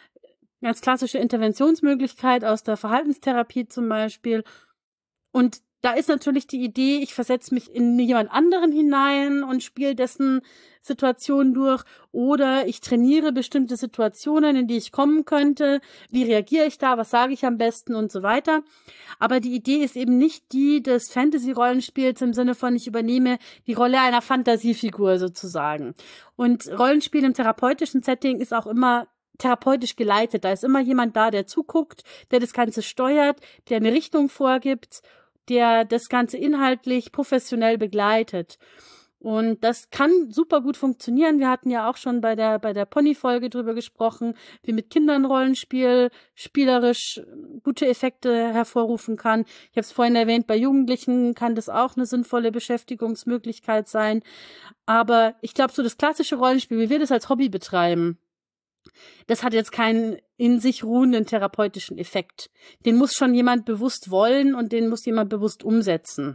Interventionsmöglichkeit aus der Verhaltenstherapie zum Beispiel. Und da ist natürlich die Idee, ich versetze mich in jemand anderen hinein und spiele dessen Situation durch. Oder ich trainiere bestimmte Situationen, in die ich kommen könnte. Wie reagiere ich da? Was sage ich am besten? Und so weiter. Aber die Idee ist eben nicht die des Fantasy-Rollenspiels im Sinne von, ich übernehme die Rolle einer Fantasiefigur sozusagen. Und Rollenspiel im therapeutischen Setting ist auch immer therapeutisch geleitet. Da ist immer jemand da, der zuguckt, der das Ganze steuert, der eine Richtung vorgibt, der das Ganze inhaltlich professionell begleitet. Und das kann super gut funktionieren. Wir hatten ja auch schon bei der Pony-Folge drüber gesprochen, wie mit Kindern Rollenspiel spielerisch gute Effekte hervorrufen kann. Ich habe es vorhin erwähnt, bei Jugendlichen kann das auch eine sinnvolle Beschäftigungsmöglichkeit sein. Aber ich glaube, so das klassische Rollenspiel, wie wir das als Hobby betreiben, das hat jetzt keinen in sich ruhenden therapeutischen Effekt. Den muss schon jemand bewusst wollen und den muss jemand bewusst umsetzen.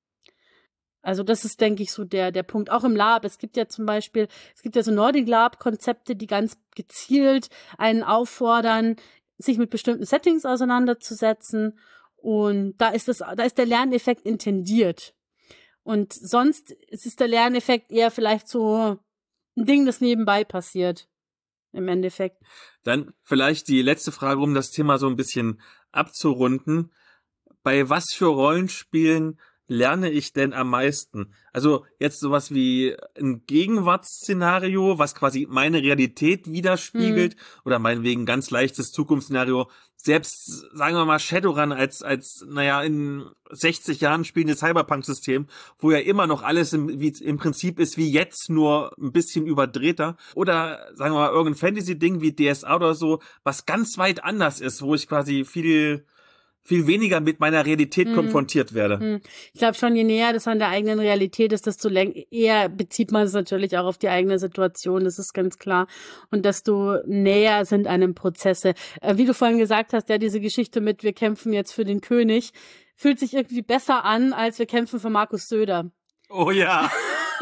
Also das ist, denke ich, so der Punkt. Auch im Lab. Es gibt ja so Nordic Lab-Konzepte, die ganz gezielt einen auffordern, sich mit bestimmten Settings auseinanderzusetzen. Und da ist der Lerneffekt intendiert. Und sonst ist der Lerneffekt eher vielleicht so ein Ding, das nebenbei passiert. im Endeffekt. Dann vielleicht die letzte Frage, um das Thema so ein bisschen abzurunden. Bei was für Rollenspielen lerne ich denn am meisten? Also jetzt sowas wie ein Gegenwartsszenario, was quasi meine Realität widerspiegelt, oder meinetwegen ganz leichtes Zukunftsszenario. Selbst, sagen wir mal, Shadowrun als in 60 Jahren spielendes Cyberpunk-System, wo ja immer noch alles im Prinzip ist wie jetzt, nur ein bisschen überdrehter. Oder, sagen wir mal, irgendein Fantasy-Ding wie DSA oder so, was ganz weit anders ist, wo ich quasi viel weniger mit meiner Realität konfrontiert werde. Ich glaube schon, je näher das an der eigenen Realität ist, desto eher bezieht man es natürlich auch auf die eigene Situation, das ist ganz klar. Und desto näher sind einem Prozesse. Wie du vorhin gesagt hast, ja, diese Geschichte mit, wir kämpfen jetzt für den König, fühlt sich irgendwie besser an, als wir kämpfen für Markus Söder. Oh ja.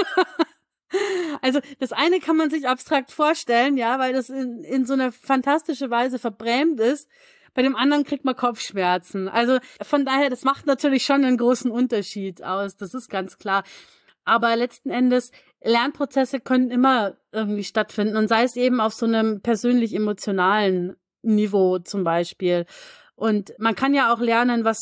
Also das eine kann man sich abstrakt vorstellen, ja, weil das in so einer fantastische Weise verbrämt ist. Bei dem anderen kriegt man Kopfschmerzen. Also von daher, das macht natürlich schon einen großen Unterschied aus. Das ist ganz klar. Aber letzten Endes, Lernprozesse können immer irgendwie stattfinden. Und sei es eben auf so einem persönlich-emotionalen Niveau zum Beispiel. Und man kann ja auch lernen, was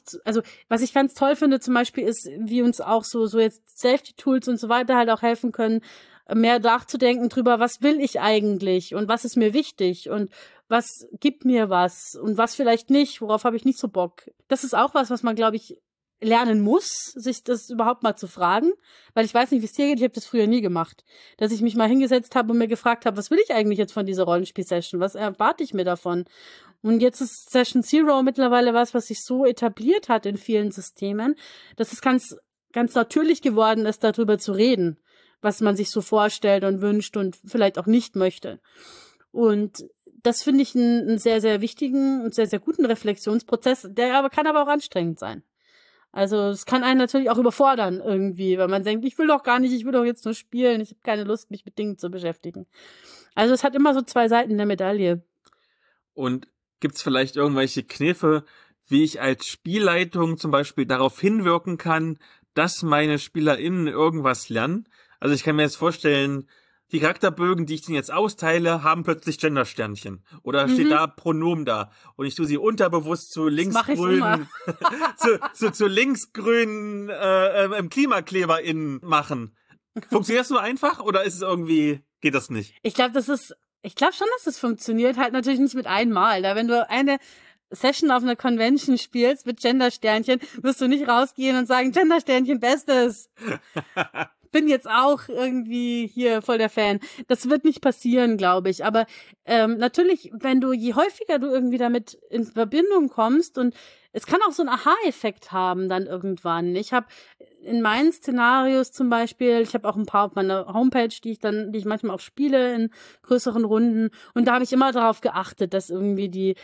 ich ganz toll finde zum Beispiel ist, wie uns auch so jetzt Safety-Tools und so weiter halt auch helfen können, mehr nachzudenken drüber, was will ich eigentlich und was ist mir wichtig und was gibt mir was und was vielleicht nicht, worauf habe ich nicht so Bock. Das ist auch was man, glaube ich, lernen muss, sich das überhaupt mal zu fragen, weil ich weiß nicht, wie es dir geht, ich habe das früher nie gemacht, dass ich mich mal hingesetzt habe und mir gefragt habe, was will ich eigentlich jetzt von dieser Rollenspiel-Session, was erwarte ich mir davon? Und jetzt ist Session Zero mittlerweile was sich so etabliert hat in vielen Systemen, dass es ganz, ganz natürlich geworden ist, darüber zu reden, was man sich so vorstellt und wünscht und vielleicht auch nicht möchte. Und das finde ich einen sehr, sehr wichtigen und sehr, sehr guten Reflexionsprozess, kann aber auch anstrengend sein. Also es kann einen natürlich auch überfordern irgendwie, weil man denkt, ich will doch jetzt nur spielen, ich habe keine Lust, mich mit Dingen zu beschäftigen. Also es hat immer so zwei Seiten der Medaille. Und gibt's vielleicht irgendwelche Kniffe, wie ich als Spielleitung zum Beispiel darauf hinwirken kann, dass meine SpielerInnen irgendwas lernen? Also ich kann mir jetzt vorstellen, die Charakterbögen, die ich denen jetzt austeile, haben plötzlich Gendersternchen. Oder steht da Pronomen da. Und ich tue sie unterbewusst zu linksgrünen, zu linksgrünen KlimakleberInnen machen. Funktioniert das so einfach oder ist es irgendwie, geht das nicht? Ich glaube schon, dass das funktioniert, halt natürlich nicht mit einmal. Da wenn du eine Session auf einer Convention spielst mit Gendersternchen, wirst du nicht rausgehen und sagen, Gendersternchen, Bestes. Bin jetzt auch irgendwie hier voll der Fan. Das wird nicht passieren, glaube ich. Aber natürlich, je häufiger du irgendwie damit in Verbindung kommst und es kann auch so einen Aha-Effekt haben dann irgendwann. Ich habe in meinen Szenarios zum Beispiel, ich habe auch ein paar auf meiner Homepage, die ich manchmal auch spiele in größeren Runden. Und da habe ich immer darauf geachtet, dass irgendwie die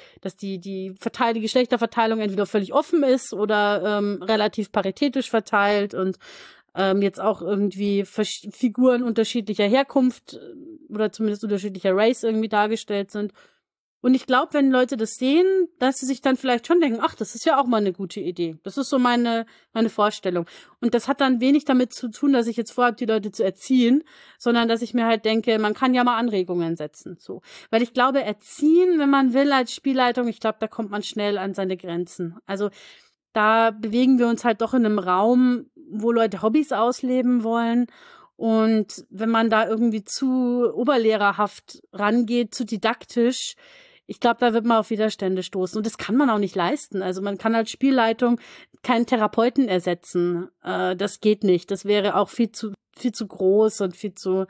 Geschlechterverteilung entweder völlig offen ist oder relativ paritätisch verteilt und jetzt auch irgendwie Figuren unterschiedlicher Herkunft oder zumindest unterschiedlicher Race irgendwie dargestellt sind. Und ich glaube, wenn Leute das sehen, dass sie sich dann vielleicht schon denken, ach, das ist ja auch mal eine gute Idee. Das ist so meine Vorstellung. Und das hat dann wenig damit zu tun, dass ich jetzt vorhabe, die Leute zu erziehen, sondern dass ich mir halt denke, man kann ja mal Anregungen setzen. So. Weil ich glaube, erziehen, wenn man will als Spielleitung, ich glaube, da kommt man schnell an seine Grenzen. Also da bewegen wir uns halt doch in einem Raum, wo Leute Hobbys ausleben wollen. Und wenn man da irgendwie zu oberlehrerhaft rangeht, zu didaktisch, ich glaube, da wird man auf Widerstände stoßen. Und das kann man auch nicht leisten. Also man kann als Spielleitung keinen Therapeuten ersetzen. Das geht nicht. Das wäre auch viel zu groß und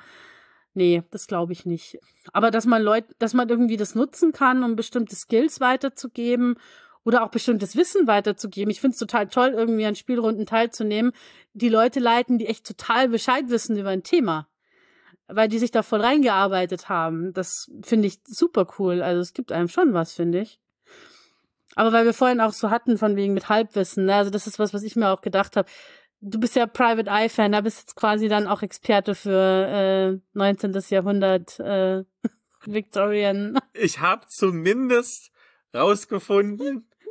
nee, das glaube ich nicht. Aber dass man irgendwie das nutzen kann, um bestimmte Skills weiterzugeben oder auch bestimmtes Wissen weiterzugeben. Ich finde es total toll, irgendwie an Spielrunden teilzunehmen, die Leute leiten, die echt total Bescheid wissen über ein Thema, weil die sich da voll reingearbeitet haben. Das finde ich super cool. Also es gibt einem schon was, finde ich. Aber weil wir vorhin auch so hatten, von wegen mit Halbwissen, ne? Also das ist was ich mir auch gedacht habe. Du bist ja Private Eye-Fan, da bist jetzt quasi dann auch Experte für 19. Jahrhundert Victorian. Ich habe zumindest rausgefunden,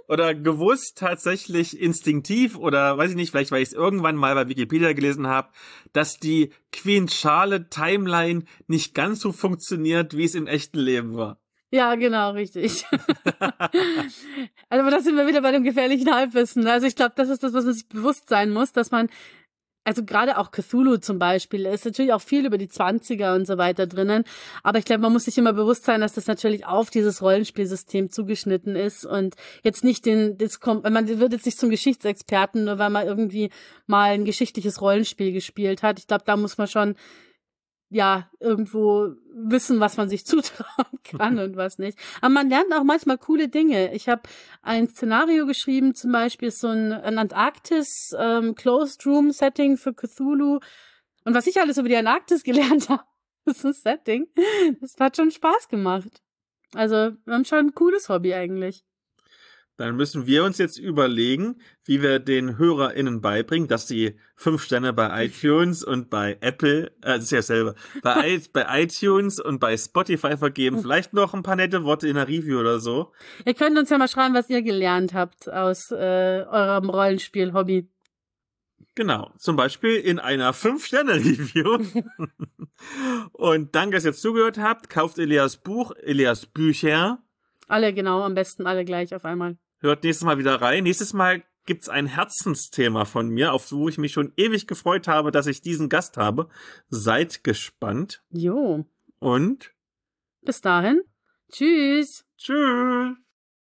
oder gewusst tatsächlich instinktiv oder weiß ich nicht, vielleicht weil ich es irgendwann mal bei Wikipedia gelesen habe, dass die Queen Charlotte Timeline nicht ganz so funktioniert, wie es im echten Leben war. Ja, genau, richtig. Also da sind wir wieder bei dem gefährlichen Halbwissen. Also ich glaube, das ist das, was man sich bewusst sein muss, dass man, also gerade auch Cthulhu zum Beispiel, ist natürlich auch viel über die 20er und so weiter drinnen. Aber ich glaube, man muss sich immer bewusst sein, dass das natürlich auf dieses Rollenspielsystem zugeschnitten ist und jetzt nicht man wird jetzt nicht zum Geschichtsexperten, nur weil man irgendwie mal ein geschichtliches Rollenspiel gespielt hat. Ich glaube, da muss man schon irgendwo wissen, was man sich zutrauen kann und was nicht. Aber man lernt auch manchmal coole Dinge. Ich habe ein Szenario geschrieben, zum Beispiel so ein Antarktis Closed Room Setting für Cthulhu. Und was ich alles über die Antarktis gelernt habe, ist ein Setting. Das hat schon Spaß gemacht. Also, wir haben schon ein cooles Hobby eigentlich. Dann müssen wir uns jetzt überlegen, wie wir den HörerInnen beibringen, dass sie 5 Sterne bei iTunes und bei Apple, das ist ja selber, bei iTunes und bei Spotify vergeben. Vielleicht noch ein paar nette Worte in der Review oder so. Ihr könnt uns ja mal schreiben, was ihr gelernt habt aus eurem Rollenspiel-Hobby. Genau, zum Beispiel in einer 5-Sterne-Review. Und danke, dass ihr zugehört habt. Kauft Elias Buch, Elias Bücher. Alle, genau, am besten alle gleich auf einmal. Hört nächstes Mal wieder rein. Nächstes Mal gibt's ein Herzensthema von mir, auf wo ich mich schon ewig gefreut habe, dass ich diesen Gast habe. Seid gespannt. Jo. Und bis dahin. Tschüss. Tschüss.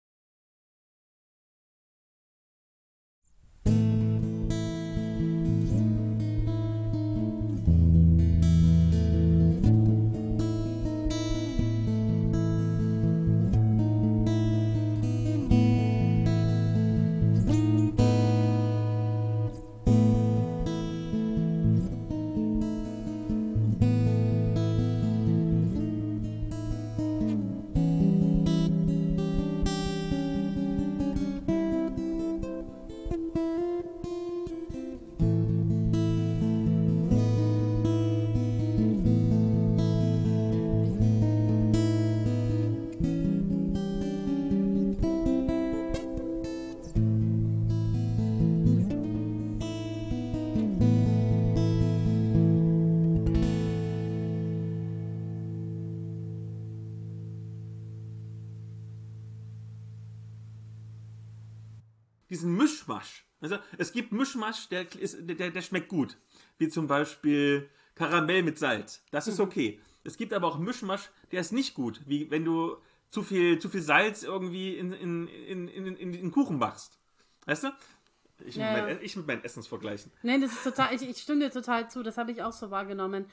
Diesen Mischmasch. Also es gibt Mischmasch, der schmeckt gut. Wie zum Beispiel Karamell mit Salz. Das ist okay. Es gibt aber auch Mischmasch, der ist nicht gut. Wie wenn du zu viel Salz irgendwie in den Kuchen machst. Weißt du? Ich mit meinen Essensvergleichen. Nee, das ist total, ich stimme dir total zu, das habe ich auch so wahrgenommen.